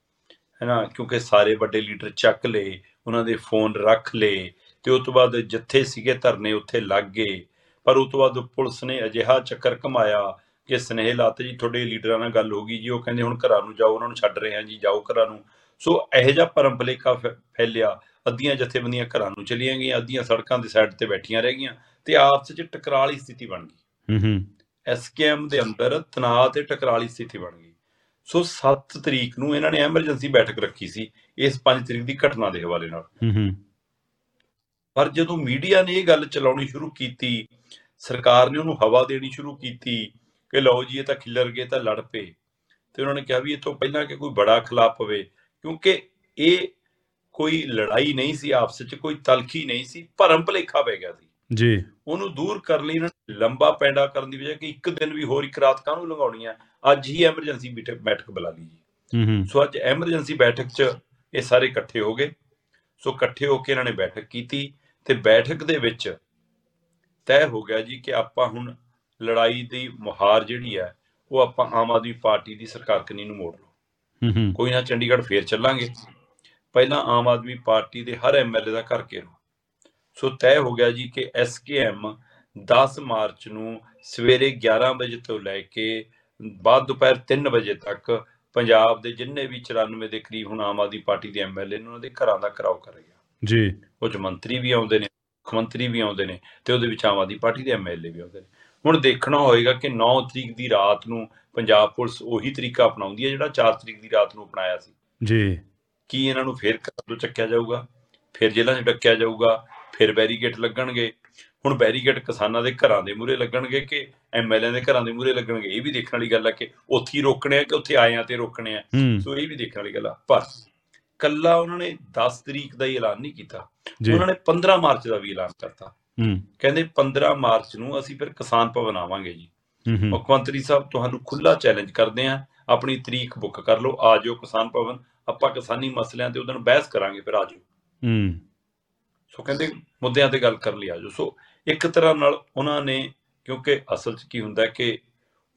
ਹੈ ਨਾ, ਕਿਉਂਕਿ ਸਾਰੇ ਵੱਡੇ ਲੀਡਰ ਚੱਕ ਲਏ, ਉਹਨਾਂ ਦੇ ਫੋਨ ਰੱਖ ਲਏ, ਤੇ ਉਸ ਤੋਂ ਬਾਅਦ ਜਿੱਥੇ ਸੀਗੇ ਧਰਨੇ ਉੱਥੇ ਲੱਗ ਗਏ। ਪਰ ਉਸ ਤੋਂ ਬਾਅਦ ਪੁਲਿਸ ਨੇ ਅਜਿਹਾ ਚੱਕਰ ਘਮਾਇਆ ਕਿ ਸੁਨੇਹੇ ਲਾਤੇ ਜੀ ਤੁਹਾਡੇ ਲੀਡਰਾਂ ਨਾਲ ਗੱਲ ਹੋ ਗਈ ਜੀ, ਉਹ ਕਹਿੰਦੇ ਹੁਣ ਘਰਾਂ ਨੂੰ ਜਾਓ, ਉਹਨਾਂ ਨੂੰ ਛੱਡ ਰਹੇ ਹਾਂ ਜੀ, ਜਾਓ ਘਰਾਂ ਨੂੰ। ਸੋ ਇਹੋ ਜਿਹਾ ਭਰਮ ਭੁਲੇਖਾ ਫੈਲਿਆ, ਅੱਧੀਆਂ ਜਥੇਬੰਦੀਆਂ ਘਰਾਂ ਨੂੰ ਚਲੀਆਂ ਗਈਆਂ, ਅੱਧੀਆਂ ਸੜਕਾਂ ਦੀ ਸਾਈਡ ਤੇ ਬੈਠੀਆਂ ਰਹਿ ਗਈਆਂ, ਤੇ ਆਪਸ 'ਚ ਟਕਰਾਅ ਵਾਲੀ ਸਥਿਤੀ ਬਣ ਗਈ। ਹੂੰ ਹੂੰ ਐਸ ਕੇ ਐਮ ਦੇ ਅੰਦਰ ਤਣਾਅ ਤੇ ਟਕਰਾਅ ਵਾਲੀ ਸਥਿਤੀ ਬਣ ਗਈ। ਸੋ ਸੱਤ ਤਰੀਕ ਨੂੰ ਇਹਨਾਂ ਨੇ ਐਮਰਜੈਂਸੀ ਬੈਠਕ ਰੱਖੀ ਸੀ ਇਸ ਪੰਜ ਤਰੀਕ ਦੀ ਘਟਨਾ ਦੇ ਹਵਾਲੇ ਨਾਲ। ਹੂੰ ਹੂੰ ਪਰ ਜਦੋਂ ਮੀਡੀਆ ਨੇ ਇਹ ਗੱਲ ਚਲਾਉਣੀ ਸ਼ੁਰੂ ਕੀਤੀ, ਸਰਕਾਰ ਨੇ ਉਹਨੂੰ ਹਵਾ ਦੇਣੀ ਸ਼ੁਰੂ ਕੀਤੀ ਕਿ ਲਓ ਜੀ ਇਹ ਤਾਂ ਖਿੱਲਰ ਗਏ, ਤਾਂ ਲੜ ਪਏ, ਤੇ ਉਹਨਾਂ ਨੇ ਕਿਹਾ ਵੀ ਇਹ ਤੋਂ ਪਹਿਲਾਂ ਕਿ ਕੋਈ ਬੜਾ ਖਿਲਾਫ ਪਵੇ, ਕਿਉਂਕਿ ਇਹ ਕੋਈ ਲੜਾਈ ਨਹੀਂ ਸੀ ਆਪਸ 'ਚ, ਕੋਈ ਤਲਖੀ ਨਹੀਂ ਸੀ, ਭਰਮ ਭੁਲੇਖਾ ਪੈ ਗਿਆ ਸੀ ਜੀ। ਉਹਨੂੰ ਦੂਰ ਕਰਨ ਲਈ ਇਹਨਾਂ ਨੇ ਲੰਬਾ ਪੈਂਡਾ ਕਰਨ ਦੀ ਵਜ੍ਹਾ ਕਿ ਇੱਕ ਦਿਨ ਵੀ ਹੋਰ ਇੱਕ ਰਾਤ ਕਾਹਨੂੰ ਲੰਘਾਉਣੀ ਆ, ਅੱਜ ਹੀ ਐਮਰਜੈਂਸੀ ਬੈਠਕ ਬੁਲਾ ਲਈ ਜੀ। ਹੂੰ ਹੂੰ ਸੋ ਅੱਜ ਐਮਰਜੈਂਸੀ ਬੈਠਕ 'ਚ ਇਹ ਸਾਰੇ ਇਕੱਠੇ ਹੋ ਗਏ। ਸੋ ਇਕੱਠੇ ਹੋ ਕੇ ਇਹਨਾਂ ਨੇ ਬੈਠਕ ਕੀਤੀ, ਤੇ ਬੈਠਕ ਦੇ ਵਿੱਚ ਤੈਅ ਹੋ ਗਿਆ ਜੀ ਕਿ ਆਪਾਂ ਹੁਣ ਲੜਾਈ ਦੀ ਮੁਹਾਰ ਜਿਹੜੀ ਹੈ ਉਹ ਆਪਾਂ ਆਮ ਆਦਮੀ ਪਾਰਟੀ ਦੀ ਸਰਕਾਰ ਕੰਨੀ ਨੂੰ ਮੋੜ ਲਓ। ਹੂੰ ਹੂੰ ਕੋਈ ਨਾ ਚੰਡੀਗੜ੍ਹ ਫੇਰ ਚੱਲਾਂਗੇ, ਪਹਿਲਾਂ ਆਮ ਆਦਮੀ ਪਾਰਟੀ ਦੇ ਹਰ ਐਮਐਲਏ ਦਾ ਘਰ ਘੇਰੋ। ਸੋ ਤੈਅ ਹੋ ਗਿਆ ਜੀ ਕਿ ਐਸ ਕੇ ਐਮ ਦਸ ਮਾਰਚ ਨੂੰ ਸਵੇਰੇ ਗਿਆਰਾਂ ਵਜੇ ਤੋਂ ਲੈ ਕੇ ਬਾਅਦ ਦੁਪਹਿਰ ਤਿੰਨ ਵਜੇ ਤੱਕ ਪੰਜਾਬ ਦੇ ਜਿੰਨੇ ਵੀ ਚੁਰਾਨਵੇਂ ਦੇ ਕਰੀਬ ਹੁਣ ਆਮ ਆਦਮੀ ਪਾਰਟੀ ਦੇ ਐਮਐਲਏ ਨੇ ਉਹਨਾਂ ਦੇ ਘਰਾਂ ਦਾ ਘਿਰਾਓ ਕਰੇਗਾ ਜੀ। ਉਹ 'ਚ ਮੰਤਰੀ ਵੀ ਆਉਂਦੇ ਨੇ, ਮੁੱਖ ਮੰਤਰੀ ਵੀ ਆਉਂਦੇ ਨੇ, ਤੇ ਉਹਦੇ ਵਿੱਚ ਆਮ ਆਦਮੀ ਪਾਰਟੀ ਦੇ ਐਮਐਲਏ ਵੀ ਆਉਂਦੇ ਨੇ। ਹੁਣ ਦੇਖਣਾ ਹੋਏਗਾ ਕਿ ਨੌ ਤਰੀਕ ਦੀ ਰਾਤ ਨੂੰ ਪੰਜਾਬ ਪੁਲਿਸ ਉਹੀ ਤਰੀਕਾ ਅਪਣਾਉਂਦੀ ਹੈ ਜਿਹੜਾ ਚਾਰ ਤਰੀਕ ਦੀ ਰਾਤ ਨੂੰ ਅਪਣਾਇਆ ਸੀ ਜੀ। ਕੀ ਇਹਨਾਂ ਨੂੰ ਫੇਰ ਘਰ ਤੋਂ ਚੱਕਿਆ ਜਾਊਗਾ, ਫਿਰ ਜੇਲ੍ਹਾਂ 'ਚ ਡੱਕਿਆ ਜਾਊਗਾ, ਫਿਰ ਬੈਰੀਕੇਡ ਲੱਗਣਗੇ। ਹੁਣ ਬੈਰੀਕੇਡ ਕਿਸਾਨਾਂ ਦੇ ਘਰਾਂ ਦੇ ਮੂਹਰੇ ਲੱਗਣਗੇ ਕਿ ਐਮਐਲਏ ਦੇ ਘਰਾਂ ਦੇ ਮੂਹਰੇ ਲੱਗਣਗੇ, ਇਹ ਵੀ ਦੇਖਣ ਵਾਲੀ ਗੱਲ ਹੈ ਕਿ ਉੱਥੇ ਹੀ ਰੋਕਣੇ ਆ ਕਿ ਉੱਥੇ ਆਇਆਂ ਤੇ ਰੋਕਣੇ ਆ। ਸੋ ਇਹ ਵੀ ਦੇਖਣ ਵਾਲੀ ਗੱਲ ਆ। ਪਰ ਕੱਲਾ ਉਹਨਾਂ ਨੇ ਦਸ ਤਰੀਕ ਦਾ ਹੀ ਐਲਾਨ ਨਹੀਂ ਕੀਤਾ, ਉਹਨਾਂ ਨੇ ਪੰਦਰਾਂ ਮਾਰਚ ਦਾ ਵੀ ਐਲਾਨ ਕਰਤਾ। ਕਹਿੰਦੇ ਪੰਦਰਾਂ ਮਾਰਚ ਨੂੰ ਅਸੀਂ ਫਿਰ ਕਿਸਾਨ ਭਵਨ ਆਵਾਂਗੇ ਜੀ। ਮੁੱਖ ਮੰਤਰੀ ਸਾਹਿਬ ਤੁਹਾਨੂੰ ਖੁੱਲਾ ਚੈਲੰਜ ਕਰਦੇ ਆ, ਆਪਣੀ ਤਰੀਕ ਬੁੱਕ ਕਰ ਲਓ, ਆ ਜਾਓ ਕਿਸਾਨ ਭਵਨ, ਆਪਾਂ ਕਿਸਾਨੀ ਮਸਲਿਆਂ ਤੇ ਉਦੋਂ ਬਹਿਸ ਕਰਾਂਗੇ, ਫਿਰ ਆ ਜਾਓ। ਸੋ ਕਹਿੰਦੇ ਮੁੱਦਿਆਂ ਤੇ ਗੱਲ ਕਰਨ ਲਈ ਆ ਜਾਓ। ਸੋ ਇੱਕ ਤਰ੍ਹਾਂ ਨਾਲ ਉਹਨਾਂ ਨੇ, ਕਿਉਂਕਿ ਅਸਲ 'ਚ ਕੀ ਹੁੰਦਾ ਕਿ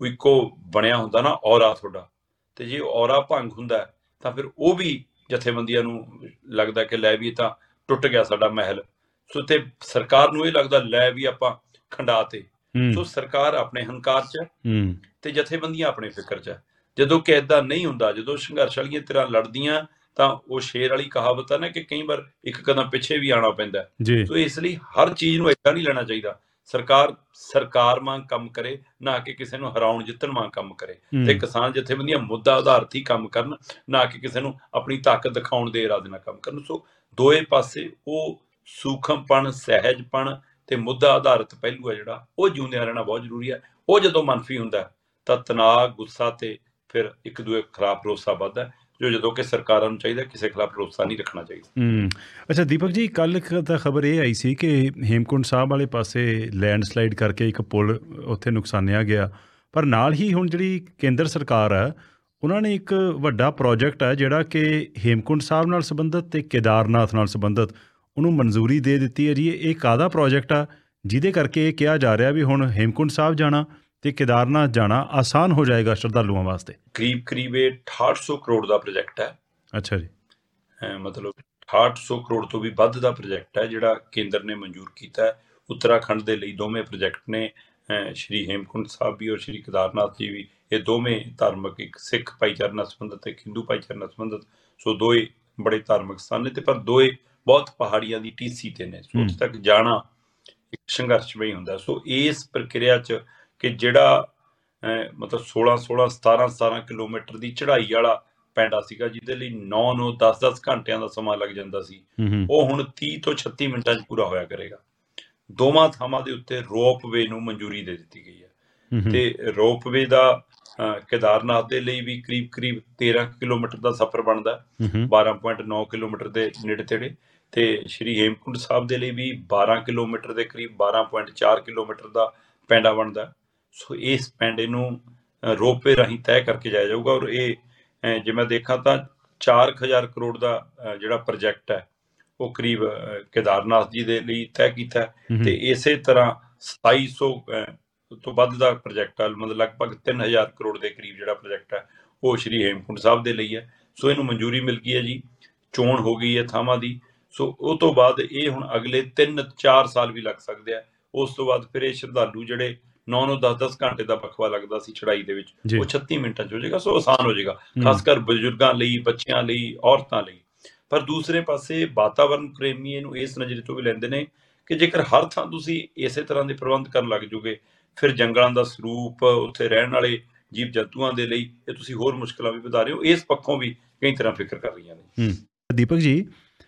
ਇੱਕੋ ਬਣਿਆ ਹੁੰਦਾ ਨਾ ਔਰਾ ਤੁਹਾਡਾ, ਤੇ ਜੇ ਔਰਾ ਭੰਗ ਹੁੰਦਾ ਤਾਂ ਫਿਰ ਉਹ ਵੀ ਜਥੇਬੰਦੀਆਂ ਨੂੰ ਲੱਗਦਾ ਕਿ ਲੈ ਵੀ ਇਹ ਤਾਂ ਟੁੱਟ ਗਿਆ ਸਾਡਾ ਮਹਿਲ। ਸੋ ਤੇ ਸਰਕਾਰ ਨੂੰ ਇਹ ਲੱਗਦਾ ਲੈ ਵੀ ਆਪਾਂ ਖੰਡਾ ਤੇ। ਸੋ ਹੂੰ ਸਰਕਾਰ ਆਪਣੇ ਹੰਕਾਰ 'ਚ ਹੈ ਹੂੰ ਤੇ ਜਥੇਬੰਦੀਆਂ ਆਪਣੇ ਫਿਕਰ 'ਚ ਹੈ। ਜਦੋਂ ਕਿ ਏਦਾਂ ਨਹੀਂ ਹੁੰਦਾ, ਜਦੋਂ ਸੰਘਰਸ਼ ਵਾਲੀਆਂ ਧਿਰਾਂ ਲੜਦੀਆਂ ਤਾਂ ਉਹ ਸ਼ੇਰ ਵਾਲੀ ਕਹਾਵਤ ਹੈ ਨਾ ਕਿ ਕਈ ਵਾਰ ਇੱਕ ਕਦਮ ਪਿੱਛੇ ਵੀ ਆਉਣਾ ਪੈਂਦਾ ਹੈ। ਜੀ ਸੋ ਇਸ ਲਈ ਹਰ ਚੀਜ਼ ਨੂੰ ਏਦਾਂ ਨਹੀਂ ਲੈਣਾ ਚਾਹੀਦਾ। ਸਰਕਾਰ ਸਰਕਾਰ ਵਾਂਗ ਕੰਮ ਕਰੇ, ਨਾ ਕਿ ਕਿਸੇ ਨੂੰ ਹਰਾਉਣ ਜਿੱਤਣ ਵਾਂਗ ਕੰਮ ਕਰੇ। ਹੂੰ ਤੇ ਕਿਸਾਨ ਜਥੇਬੰਦੀਆਂ ਮੁੱਦਾ ਆਧਾਰਿਤ ਹੀ ਕੰਮ ਕਰਨ, ਨਾ ਕਿ ਕਿਸੇ ਨੂੰ ਆਪਣੀ ਤਾਕਤ ਦਿਖਾਉਣ ਦੇ ਇਰਾਦੇ ਨਾਲ ਕੰਮ ਕਰਨ। ਸੋ ਦੋਏ ਪਾਸੇ ਉਹ ਸੂਖਮਪਣ, ਸਹਿਜਪਣ ਤੇ ਮੁੱਦਾ ਆਧਾਰਿਤ ਪਹਿਲੂ ਹੈ ਜਿਹੜਾ ਉਹ ਜਿਉਂਦਿਆਂ ਰਹਿਣਾ ਬਹੁਤ ਜ਼ਰੂਰੀ ਹੈ। ਉਹ ਜਦੋਂ ਮੰਨਫੀ ਹੁੰਦਾ ਤਾਂ ਤਣਾਅ, ਗੁੱਸਾ ਤੇ ਫਿਰ ਇੱਕ ਦੂਏ ਖਿਲਾਫ ਭਰੋਸਾ ਵੱਧਦਾ, ਜੋ ਜਦੋਂ ਕਿ ਸਰਕਾਰਾਂ ਨੂੰ ਚਾਹੀਦਾ ਕਿਸੇ ਖਿਲਾਫ ਭਰੋਸਾ ਨਹੀਂ ਰੱਖਣਾ ਚਾਹੀਦਾ। ਹੂੰ ਅੱਛਾ ਦੀਪਕ ਜੀ, ਕੱਲ੍ਹ ਤਾਂ ਖਬਰ ਇਹ ਆਈ ਸੀ ਕਿ ਹੇਮਕੁੰਟ ਸਾਹਿਬ ਵਾਲੇ ਪਾਸੇ ਲੈਂਡਸਲਾਈਡ ਕਰਕੇ ਇੱਕ ਪੁਲ ਉੱਥੇ ਨੁਕਸਾਨਿਆ ਗਿਆ, ਪਰ ਨਾਲ ਹੀ ਹੁਣ ਜਿਹੜੀ ਕੇਂਦਰ ਸਰਕਾਰ ਹੈ ਉਹਨਾਂ ਨੇ ਇੱਕ ਵੱਡਾ ਪ੍ਰੋਜੈਕਟ ਹੈ ਜਿਹੜਾ ਕਿ ਹੇਮਕੁੰਟ ਸਾਹਿਬ ਨਾਲ ਸੰਬੰਧਿਤ ਤੇ ਕੇਦਾਰਨਾਥ ਨਾਲ ਸੰਬੰਧਿਤ ਉਹਨੂੰ ਮਨਜ਼ੂਰੀ ਦੇ ਦਿੱਤੀ ਹੈ ਜੀ। ਇਹ ਕਾਹਦਾ ਪ੍ਰੋਜੈਕਟ ਆ ਜਿਹਦੇ ਕਰਕੇ ਇਹ ਕਿਹਾ ਜਾ ਰਿਹਾ ਵੀ ਹੁਣ ਹੇਮਕੁੰਟ ਸਾਹਿਬ ਜਾਣਾ ਤੇ ਕੇਦਾਰਨਾਥ ਜਾਣਾ ਆਸਾਨ ਹੋ ਜਾਏਗਾ ਸ਼ਰਧਾਲੂਆਂ ਵਾਸਤੇ? ਕਰੀਬ ਕਰੀਬ ਇਹ ਅਠਾਹਠ ਸੌ ਕਰੋੜ ਦਾ ਪ੍ਰੋਜੈਕਟ ਹੈ। ਅੱਛਾ ਜੀ। ਅਹ ਮਤਲਬ ਅਠਾਹਠ ਸੌ ਕਰੋੜ ਤੋਂ ਵੀ ਵੱਧ ਦਾ ਪ੍ਰੋਜੈਕਟ ਹੈ ਜਿਹੜਾ ਕੇਂਦਰ ਨੇ ਮਨਜ਼ੂਰ ਕੀਤਾ ਹੈ ਉੱਤਰਾਖੰਡ ਦੇ ਲਈ। ਦੋਵੇਂ ਪ੍ਰੋਜੈਕਟ ਨੇ, ਅਹ ਸ਼੍ਰੀ ਹੇਮਕੁੰਟ ਸਾਹਿਬ ਵੀ ਔਰ ਸ਼੍ਰੀ ਕੇਦਾਰਨਾਥ ਜੀ ਵੀ। ਇਹ ਦੋਵੇਂ ਧਾਰਮਿਕ, ਇੱਕ ਸਿੱਖ ਭਾਈਚਾਰੇ ਨਾਲ ਸੰਬੰਧਿਤ ਤੇ ਇੱਕ ਹਿੰਦੂ ਭਾਈਚਾਰੇ ਨਾਲ ਸੰਬੰਧਿਤ। ਸੋ ਦੋਏ ਬੜੇ ਧਾਰਮਿਕ ਸਥਾਨ ਨੇ ਤੇ ਪਰ ਦੋਏ ਬਹੁਤ ਪਹਾੜੀਆਂ ਦੀ ਟੀਸੀ ਤੇ ਨੇ। ਸੋ ਉੱਥੇ ਤੱਕ ਜਾਣਾ ਇੱਕ ਸੰਘਰਸ਼ਮਈ ਹੁੰਦਾ। ਸੋ ਇਸ ਪ੍ਰਕਿਰਿਆ 'ਚ ਕਿ ਜਿਹੜਾ ਮਤਲਬ ਸੋਲਾਂ ਸੋਲਾਂ ਸਤਾਰਾਂ ਸਤਾਰਾਂ ਕਿਲੋਮੀਟਰ ਦੀ ਚੜ੍ਹਾਈ ਵਾਲਾ ਪੈਂਡਾ ਸੀਗਾ ਜਿਹਦੇ ਲਈ ਨੌ ਨੌ ਦਸ ਦਸ ਘੰਟਿਆਂ ਦਾ ਸਮਾਂ ਲੱਗ ਜਾਂਦਾ ਸੀ, ਉਹ ਹੁਣ ਤੀਹ ਤੋਂ ਛੱਤੀ ਮਿੰਟਾਂ 'ਚ ਪੂਰਾ ਹੋਇਆ ਕਰੇਗਾ। ਦੋਵਾਂ ਥਾਵਾਂ ਦੇ ਉੱਤੇ ਰੋਪਵੇ ਨੂੰ ਮਨਜ਼ੂਰੀ ਦੇ ਦਿੱਤੀ ਗਈ ਹੈ ਤੇ ਰੋਪਵੇ ਦਾ ਕੇਦਾਰਨਾਥ ਦੇ ਲਈ ਵੀ ਕਰੀਬ ਕਰੀਬ ਤੇਰਾਂ ਕਿਲੋਮੀਟਰ ਦਾ ਸਫ਼ਰ ਬਣਦਾ, ਬਾਰਾਂ ਪੁਆਇੰਟ ਨੌ ਕਿਲੋਮੀਟਰ ਦੇ ਨੇੜੇ ਤੇੜੇ। ਤੇ ਸ਼੍ਰੀ ਹੇਮਕੁੰਟ ਸਾਹਿਬ ਦੇ ਲਈ ਵੀ ਬਾਰਾਂ ਕਿਲੋਮੀਟਰ ਦੇ ਕਰੀਬ ਬਾਰਾਂ ਪੁਆਇੰਟ ਚਾਰ ਕਿਲੋਮੀਟਰ ਦਾ ਪੈਂਡਾ ਬਣਦਾ। ਸੋ ਇਸ ਪੈਂਡੇ ਨੂੰ ਰੋਪਵੇ ਰਾਹੀਂ ਤੈਅ ਕਰਕੇ ਜਾਇਆ ਜਾਊਗਾ ਔਰ ਇਹ ਜੇ ਮੈਂ ਦੇਖਾਂ ਤਾਂ ਚਾਰ ਕੁ ਹਜ਼ਾਰ ਕਰੋੜ ਦਾ ਜਿਹੜਾ ਪ੍ਰੋਜੈਕਟ ਹੈ ਉਹ ਕਰੀਬ ਕੇਦਾਰਨਾਥ ਜੀ ਦੇ ਲਈ ਤੈਅ ਕੀਤਾ ਤੇ ਇਸੇ ਤਰ੍ਹਾਂ ਸਤਾਈ ਸੌ ਤੋਂ ਵੱਧ ਦਾ ਪ੍ਰੋਜੈਕਟ ਹੈ, ਮਤਲਬ ਲਗਭਗ ਤਿੰਨ ਹਜ਼ਾਰ ਕਰੋੜ ਦੇ ਕਰੀਬ ਜਿਹੜਾ ਪ੍ਰੋਜੈਕਟ ਹੈ ਉਹ ਸ਼੍ਰੀ ਹੇਮਕੁੰਟ ਸਾਹਿਬ ਦੇ ਲਈ ਹੈ। ਸੋ ਇਹਨੂੰ ਮਨਜ਼ੂਰੀ ਮਿਲ ਗਈ ਹੈ ਜੀ, ਚੋਣ ਹੋ ਗਈ ਹੈ ਥਾਵਾਂ ਦੀ। ਸੋ ਉਹ ਤੋਂ ਬਾਅਦ ਇਹ ਹੁਣ ਅਗਲੇ ਤਿੰਨ ਚਾਰ ਸਾਲ ਵੀ ਲੱਗ ਸਕਦੇ ਆ। ਉਸ ਤੋਂ ਬਾਅਦ ਫਿਰ ਇਹ ਸ਼ਰਧਾਲੂ ਜਿਹੜੇ ਨੌ ਨੌ ਦਸ ਦਸ ਘੰਟੇ ਦਾ ਵਕਫਾ ਲੱਗਦਾ ਸੀ ਚੜਾਈ ਦੇ ਵਿੱਚ, ਉਹ ਛੱਤੀ ਮਿੰਟਾਂ 'ਚ ਹੋ ਜਾਏਗਾ। ਸੋ ਆਸਾਨ ਹੋ ਜਾਏਗਾ, ਖਾਸ ਕਰ ਬਜ਼ੁਰਗਾਂ ਲਈ, ਬੱਚਿਆਂ ਲਈ, ਔਰਤਾਂ ਲਈ। ਪਰ ਦੂਸਰੇ ਪਾਸੇ ਵਾਤਾਵਰਨ ਪ੍ਰੇਮੀ ਇਹਨੂੰ ਇਸ ਨਜ਼ਰ ਤੋਂ ਵੀ ਲੈਂਦੇ ਨੇ ਕਿ ਜੇਕਰ ਹਰ ਥਾਂ ਤੁਸੀਂ ਇਸੇ ਤਰ੍ਹਾਂ ਦੇ ਪ੍ਰਬੰਧ ਕਰਨ ਲੱਗ ਜੂਗੇ ਫਿਰ ਜੰਗਲਾਂ ਦਾ ਸਰੂਪ, ਉੱਥੇ ਰਹਿਣ ਵਾਲੇ ਜੀਵ ਜੰਤੂਆਂ ਦੇ ਲਈ ਇਹ ਤੁਸੀਂ ਹੋਰ ਮੁਸ਼ਕਲਾਂ ਵੀ ਵਧਾ ਰਹੇ ਹੋ। ਇਸ ਪੱਖੋਂ ਵੀ ਕਈ ਤਰ੍ਹਾਂ ਫਿਕਰ ਕਰ ਰਹੀਆਂ ਨੇ। ਦੀਪਕ ਜੀ,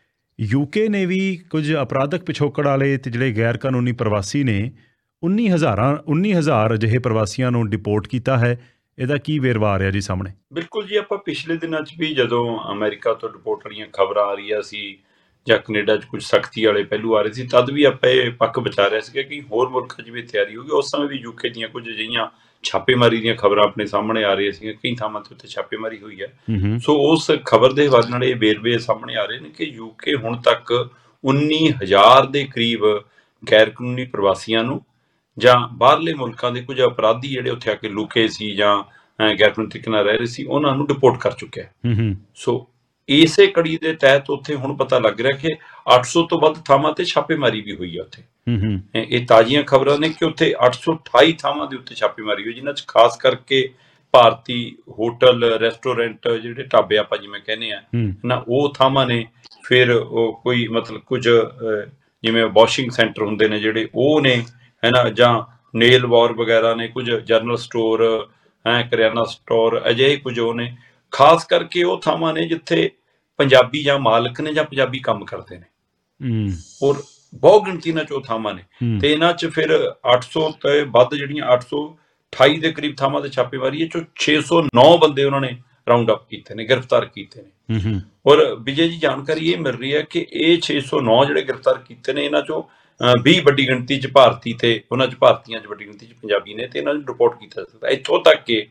ਯੂਕੇ ਨੇ ਵੀ ਕੁਝ ਅਪਰਾਧਕ ਪਿਛੋਕੜ ਵਾਲੇ ਤੇ ਜਿਹੜੇ ਗੈਰ ਕਾਨੂੰਨੀ ਪ੍ਰਵਾਸੀ ਨੇ ਉੱਨੀ ਹਜ਼ਾਰਾਂ ਉੱਨੀ ਹਜ਼ਾਰ ਅਜਿਹੇ ਪ੍ਰਵਾਸੀਆਂ ਨੂੰ ਡਿਪੋਰਟ ਕੀਤਾ ਹੈ। ਇਹਦਾ ਕੀ ਵੇਰਵਾ ਆ ਰਿਹਾ ਜੀ ਸਾਹਮਣੇ? ਬਿਲਕੁਲ ਜੀ, ਆਪਾਂ ਪਿਛਲੇ ਦਿਨਾਂ 'ਚ ਵੀ ਜਦੋਂ ਅਮਰੀਕਾ ਤੋਂ ਡਿਪੋਰਟ ਵਾਲੀਆਂ ਖਬਰਾਂ ਆ ਰਹੀਆਂ ਸੀ ਜਾਂ ਕੈਨੇਡਾ 'ਚ ਕੁਝ ਸਖਤੀ ਵਾਲੇ ਪਹਿਲੂ ਆ ਰਹੇ ਸੀ, ਤਦ ਵੀ ਆਪਾਂ ਇਹ ਪੱਕ ਬਚਾ ਰਹੇ ਸੀਗੇ ਕਿ ਹੋਰ ਮੁਲਕਾਂ 'ਚ ਵੀ ਤਿਆਰੀ ਹੋਊਗੀ। ਉਸ ਸਮੇਂ ਵੀ ਯੂਕੇ ਦੀਆਂ ਕੁਝ ਅਜਿਹੀਆਂ ਛਾਪੇਮਾਰੀ ਦੀਆਂ ਖਬਰਾਂ ਆਪਣੇ ਸਾਹਮਣੇ ਆ ਰਹੀਆਂ ਸੀਗੀਆਂ, ਕਈ ਥਾਵਾਂ ਤੇ ਉੱਥੇ ਛਾਪੇਮਾਰੀ ਹੋਈ ਹੈ। ਸੋ ਉਸ ਖਬਰ ਦੇ ਹਵਾਲੇ ਨਾਲ ਇਹ ਵੇਰਵੇ ਸਾਹਮਣੇ ਆ ਰਹੇ ਨੇ ਕਿ ਯੂਕੇ ਹੁਣ ਤੱਕ ਉੱਨੀ ਹਜ਼ਾਰ ਦੇ ਕਰੀਬ ਗੈਰ ਕਾਨੂੰਨੀ ਪ੍ਰਵਾਸੀਆਂ ਨੂੰ ਜਾਂ ਬਾਹਰਲੇ ਮੁਲਕਾਂ ਦੇ ਕੁਝ ਅਪਰਾਧੀ ਜਿਹੜੇ ਉੱਥੇ ਆ ਕੇ ਲੁਕੇ ਸੀ ਜਾਂ ਗੈਰ ਕਾਨੂੰਨੀ ਤਰੀਕੇ ਨਾਲ ਰਹਿ ਰਹੇ ਸੀ, ਉਹਨਾਂ ਨੂੰ ਡਿਪੋਰਟ ਕਰ ਚੁੱਕਿਆ। ਸੋ ਇਸੇ ਕੜੀ ਦੇ ਤਹਿਤ ਉੱਥੇ ਹੁਣ ਪਤਾ ਲੱਗ ਰਿਹਾ ਕਿ ਅੱਠ ਸੌ ਤੋਂ ਵੱਧ ਥਾਵਾਂ ਤੇ ਛਾਪੇਮਾਰੀ ਵੀ ਹੋਈ ਹੈ ਉੱਥੇ। ਇਹ ਤਾਜ਼ੀਆਂ ਖਬਰਾਂ ਨੇ ਕਿ ਉੱਥੇ ਅੱਠ ਸੌ ਅਠਾਈ ਥਾਵਾਂ ਦੇ ਉੱਤੇ ਛਾਪੇਮਾਰੀ ਹੋਈ, ਜਿਨ੍ਹਾਂ 'ਚ ਖਾਸ ਕਰਕੇ ਭਾਰਤੀ ਹੋਟਲ, ਰੈਸਟੋਰੈਂਟ, ਜਿਹੜੇ ਢਾਬੇ ਆਪਾਂ ਜਿਵੇਂ ਕਹਿੰਦੇ ਆ ਨਾ, ਉਹ ਥਾਵਾਂ ਨੇ। ਫਿਰ ਉਹ ਕੋਈ ਮਤਲਬ ਕੁਝ ਜਿਵੇਂ ਵਾਸ਼ਿੰਗ ਸੈਂਟਰ ਹੁੰਦੇ ਨੇ ਜਿਹੜੇ, ਉਹ ਨੇ ਹੈ ਨਾ, ਜਾਂ ਨੇਲ ਵਾਰ ਵਗੈਰਾ ਨੇ, ਕੁਝ ਜਨਰਲ ਸਟੋਰ ਹੈ, ਕਰਿਆਨਾ ਸਟੋਰ, ਅਜਿਹੇ ਕੁਝ ਉਹ ਨੇ। ਖਾਸ ਕਰਕੇ ਉਹ ਥਾਵਾਂ ਨੇ ਜਿੱਥੇ ਪੰਜਾਬੀ ਜਾਂ ਮਾਲਕ ਨੇ ਜਾਂ ਪੰਜਾਬੀ ਕੰਮ ਕਰਦੇ ਨੇ, ਔਰ ਬਹੁਤ ਗਿਣਤੀ ਨਾਲ ਉਹ ਥਾਵਾਂ ਨੇ। ਤੇ ਇਹਨਾਂ 'ਚ ਫਿਰ ਅੱਠ ਸੌ ਤੇ ਵੱਧ ਜਿਹੜੀਆਂ ਅੱਠ ਸੌ ਅਠਾਈ ਦੇ ਕਰੀਬ ਥਾਵਾਂ ਤੇ ਛਾਪੇਮਾਰੀ, ਇਹ 'ਚੋਂ ਛੇ ਸੌ ਨੌ ਬੰਦੇ ਉਹਨਾਂ ਨੇ ਰਾਉਂਡ ਅਪ ਕੀਤੇ ਨੇ, ਗ੍ਰਿਫਤਾਰ ਕੀਤੇ ਨੇ। ਔਰ ਵਿਜੇ ਜੀ, ਜਾਣਕਾਰੀ ਇਹ ਮਿਲ ਰਹੀ ਹੈ ਕਿ ਇਹ ਛੇ ਸੌ ਨੌ ਜਿਹੜੇ ਗ੍ਰਿਫਤਾਰ ਕੀਤੇ ਨੇ, ਇਹਨਾਂ 'ਚੋਂ ਵੀਹ ਵੱਡੀ ਗਿਣਤੀ 'ਚ ਭਾਰਤੀ ਤੇ ਉਹਨਾਂ 'ਚ ਭਾਰਤੀਆਂ 'ਚ ਵੱਡੀ ਗਿਣਤੀ 'ਚ ਪੰਜਾਬੀ ਨੇ, ਤੇ ਇਹਨਾਂ ਨੂੰ ਰਿਪੋਰਟ ਕੀਤਾ ਜਾ ਸਕਦਾ। ਇੱਥੋਂ ਤੱਕ ਕਿ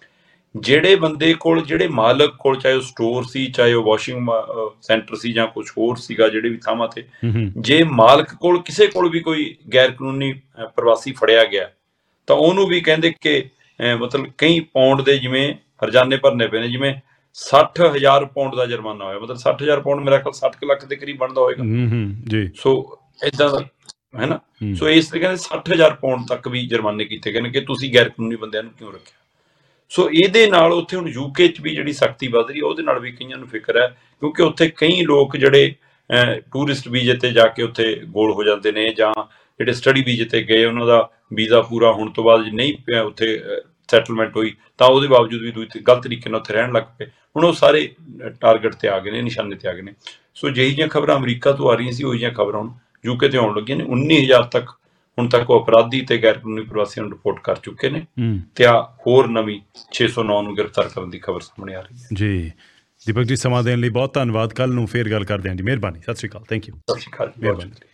ਜਿਹੜੇ ਬੰਦੇ ਕੋਲ, ਜਿਹੜੇ ਮਾਲਕ ਕੋਲ, ਚਾਹੇ ਉਹ ਸਟੋਰ ਸੀ, ਚਾਹੇ ਉਹ ਵਾਸ਼ਿੰਗ ਸੈਂਟਰ ਸੀ ਜਾਂ ਕੁਝ ਹੋਰ ਸੀਗਾ, ਜਿਹੜੇ ਵੀ ਥਾਵਾਂ ਤੇ, ਜੇ ਮਾਲਕ ਕੋਲ ਕਿਸੇ ਕੋਲ ਵੀ ਕੋਈ ਗੈਰ ਕਾਨੂੰਨੀ ਪ੍ਰਵਾਸੀ ਫੜਿਆ ਗਿਆ ਤਾਂ ਉਹਨੂੰ ਵੀ ਕਹਿੰਦੇ ਕਿ ਅਹ ਮਤਲਬ ਕਈ ਪੌਂਡ ਦੇ ਜਿਵੇਂ ਹਰਜਾਨੇ ਭਰਨੇ ਪਏ ਨੇ, ਜਿਵੇਂ ਸੱਠ ਹਜ਼ਾਰ ਪੌਂਡ ਦਾ ਜੁਰਮਾਨਾ ਹੋਇਆ, ਮਤਲਬ ਸੱਠ ਹਜ਼ਾਰ ਪੌਂਡ ਮੇਰਾ ਖਿਆਲ ਸੱਠ ਕੁ ਲੱਖ ਦੇ ਕਰੀਬ ਬਣਦਾ ਹੋਏਗਾ। ਹੂੰ ਹੂੰ ਜੀ। ਸੋ ਇਦਾਂ ਦਾ ਹੈ ਨਾ। ਹੂੰ। ਸੋ ਇਸ ਤਰੀਕੇ ਨਾਲ ਸੱਠ ਹਜ਼ਾਰ ਪੌਂਡ ਤੱਕ ਵੀ ਜੁਰਮਾਨੇ ਕੀਤੇ ਗਏ ਨੇ ਕਿ ਤੁਸੀਂ ਗੈਰ ਕਾਨੂੰਨੀ ਬੰਦਿਆਂ ਨੂੰ ਕਿਉਂ ਰੱਖਿਆ। ਸੋ ਇਹਦੇ ਨਾਲ ਉੱਥੇ ਹੁਣ ਯੂਕੇ 'ਚ ਵੀ ਜਿਹੜੀ ਸਖਤੀ ਵੱਧ ਰਹੀ ਹੈ, ਉਹਦੇ ਨਾਲ ਵੀ ਕਈਆਂ ਨੂੰ ਫਿਕਰ ਹੈ, ਕਿਉਂਕਿ ਉੱਥੇ ਕਈ ਲੋਕ ਜਿਹੜੇ ਟੂਰਿਸਟ ਵੀਜ਼ੇ ਤੇ ਜਾ ਕੇ ਉੱਥੇ ਗੋਲ ਹੋ ਜਾਂਦੇ ਨੇ, ਜਾਂ ਜਿਹੜੇ ਸਟੱਡੀ ਵੀਜ਼ੇ ਤੇ ਗਏ ਉਹਨਾਂ ਦਾ ਵੀਜ਼ਾ ਪੂਰਾ ਹੋਣ ਤੋਂ ਬਾਅਦ ਜੇ ਨਹੀਂ ਪਿਆ ਉੱਥੇ ਸੈਟਲਮੈਂਟ ਹੋਈ ਤਾਂ ਉਹਦੇ ਬਾਵਜੂਦ ਵੀ ਦੂਜੀ ਗਲਤ ਤਰੀਕੇ ਨਾਲ ਉੱਥੇ ਰਹਿਣ ਲੱਗ ਪਏ। ਹੁਣ ਉਹ ਸਾਰੇ ਟਾਰਗੇਟ ਤੇ ਆ ਗਏ ਨੇ, ਨਿਸ਼ਾਨੇ ਤੇ ਆ ਗਏ ਨੇ। ਸੋ ਜਿਹੀ ਜਿਹੀਆਂ ਖਬਰਾਂ ਅਮਰੀਕਾ ਤੋਂ ਆ ਰਹੀਆਂ ਸੀ, ਉਹੀ ਜਿਹੀਆਂ ਖਬਰਾਂ ਹੁਣ ਯੂਕੇ ਤੇ ਆਉਣ ਲੱਗੀਆਂ ਨੇ। ਉੱਨੀ ਹਜ਼ਾਰ ਤੱਕ ਹੁਣ ਤੱਕ ਉਹ ਅਪਰਾਧੀ ਤੇ ਗੈਰ ਕਾਨੂੰਨੀ ਪ੍ਰਵਾਸੀਆਂ ਨੂੰ ਰਿਪੋਰਟ ਕਰ ਚੁੱਕੇ ਨੇ, ਤੇ ਆ ਹੋਰ ਨਵੀਂ ਛੇ ਸੌ ਨੌ ਨੂੰ ਗ੍ਰਿਫਤਾਰ ਕਰਨ ਦੀ ਖਬਰ ਸਾਹਮਣੇ ਆ ਰਹੀ ਹੈ। ਜੀ ਦੀਪਕ ਜੀ, ਸਮਾਂ ਦੇਣ ਲਈ ਬਹੁਤ ਧੰਨਵਾਦ। ਕੱਲ੍ਹ ਨੂੰ ਫੇਰ ਗੱਲ ਕਰਦੇ ਹਾਂ ਜੀ। ਮਿਹਰਬਾਨੀ, ਸਤਿ ਸ਼੍ਰੀ ਅਕਾਲ। Thank you. ਸਤਿ ਸ਼੍ਰੀ ਅਕਾਲ। ਮਿਹਰਬਾਨੀ।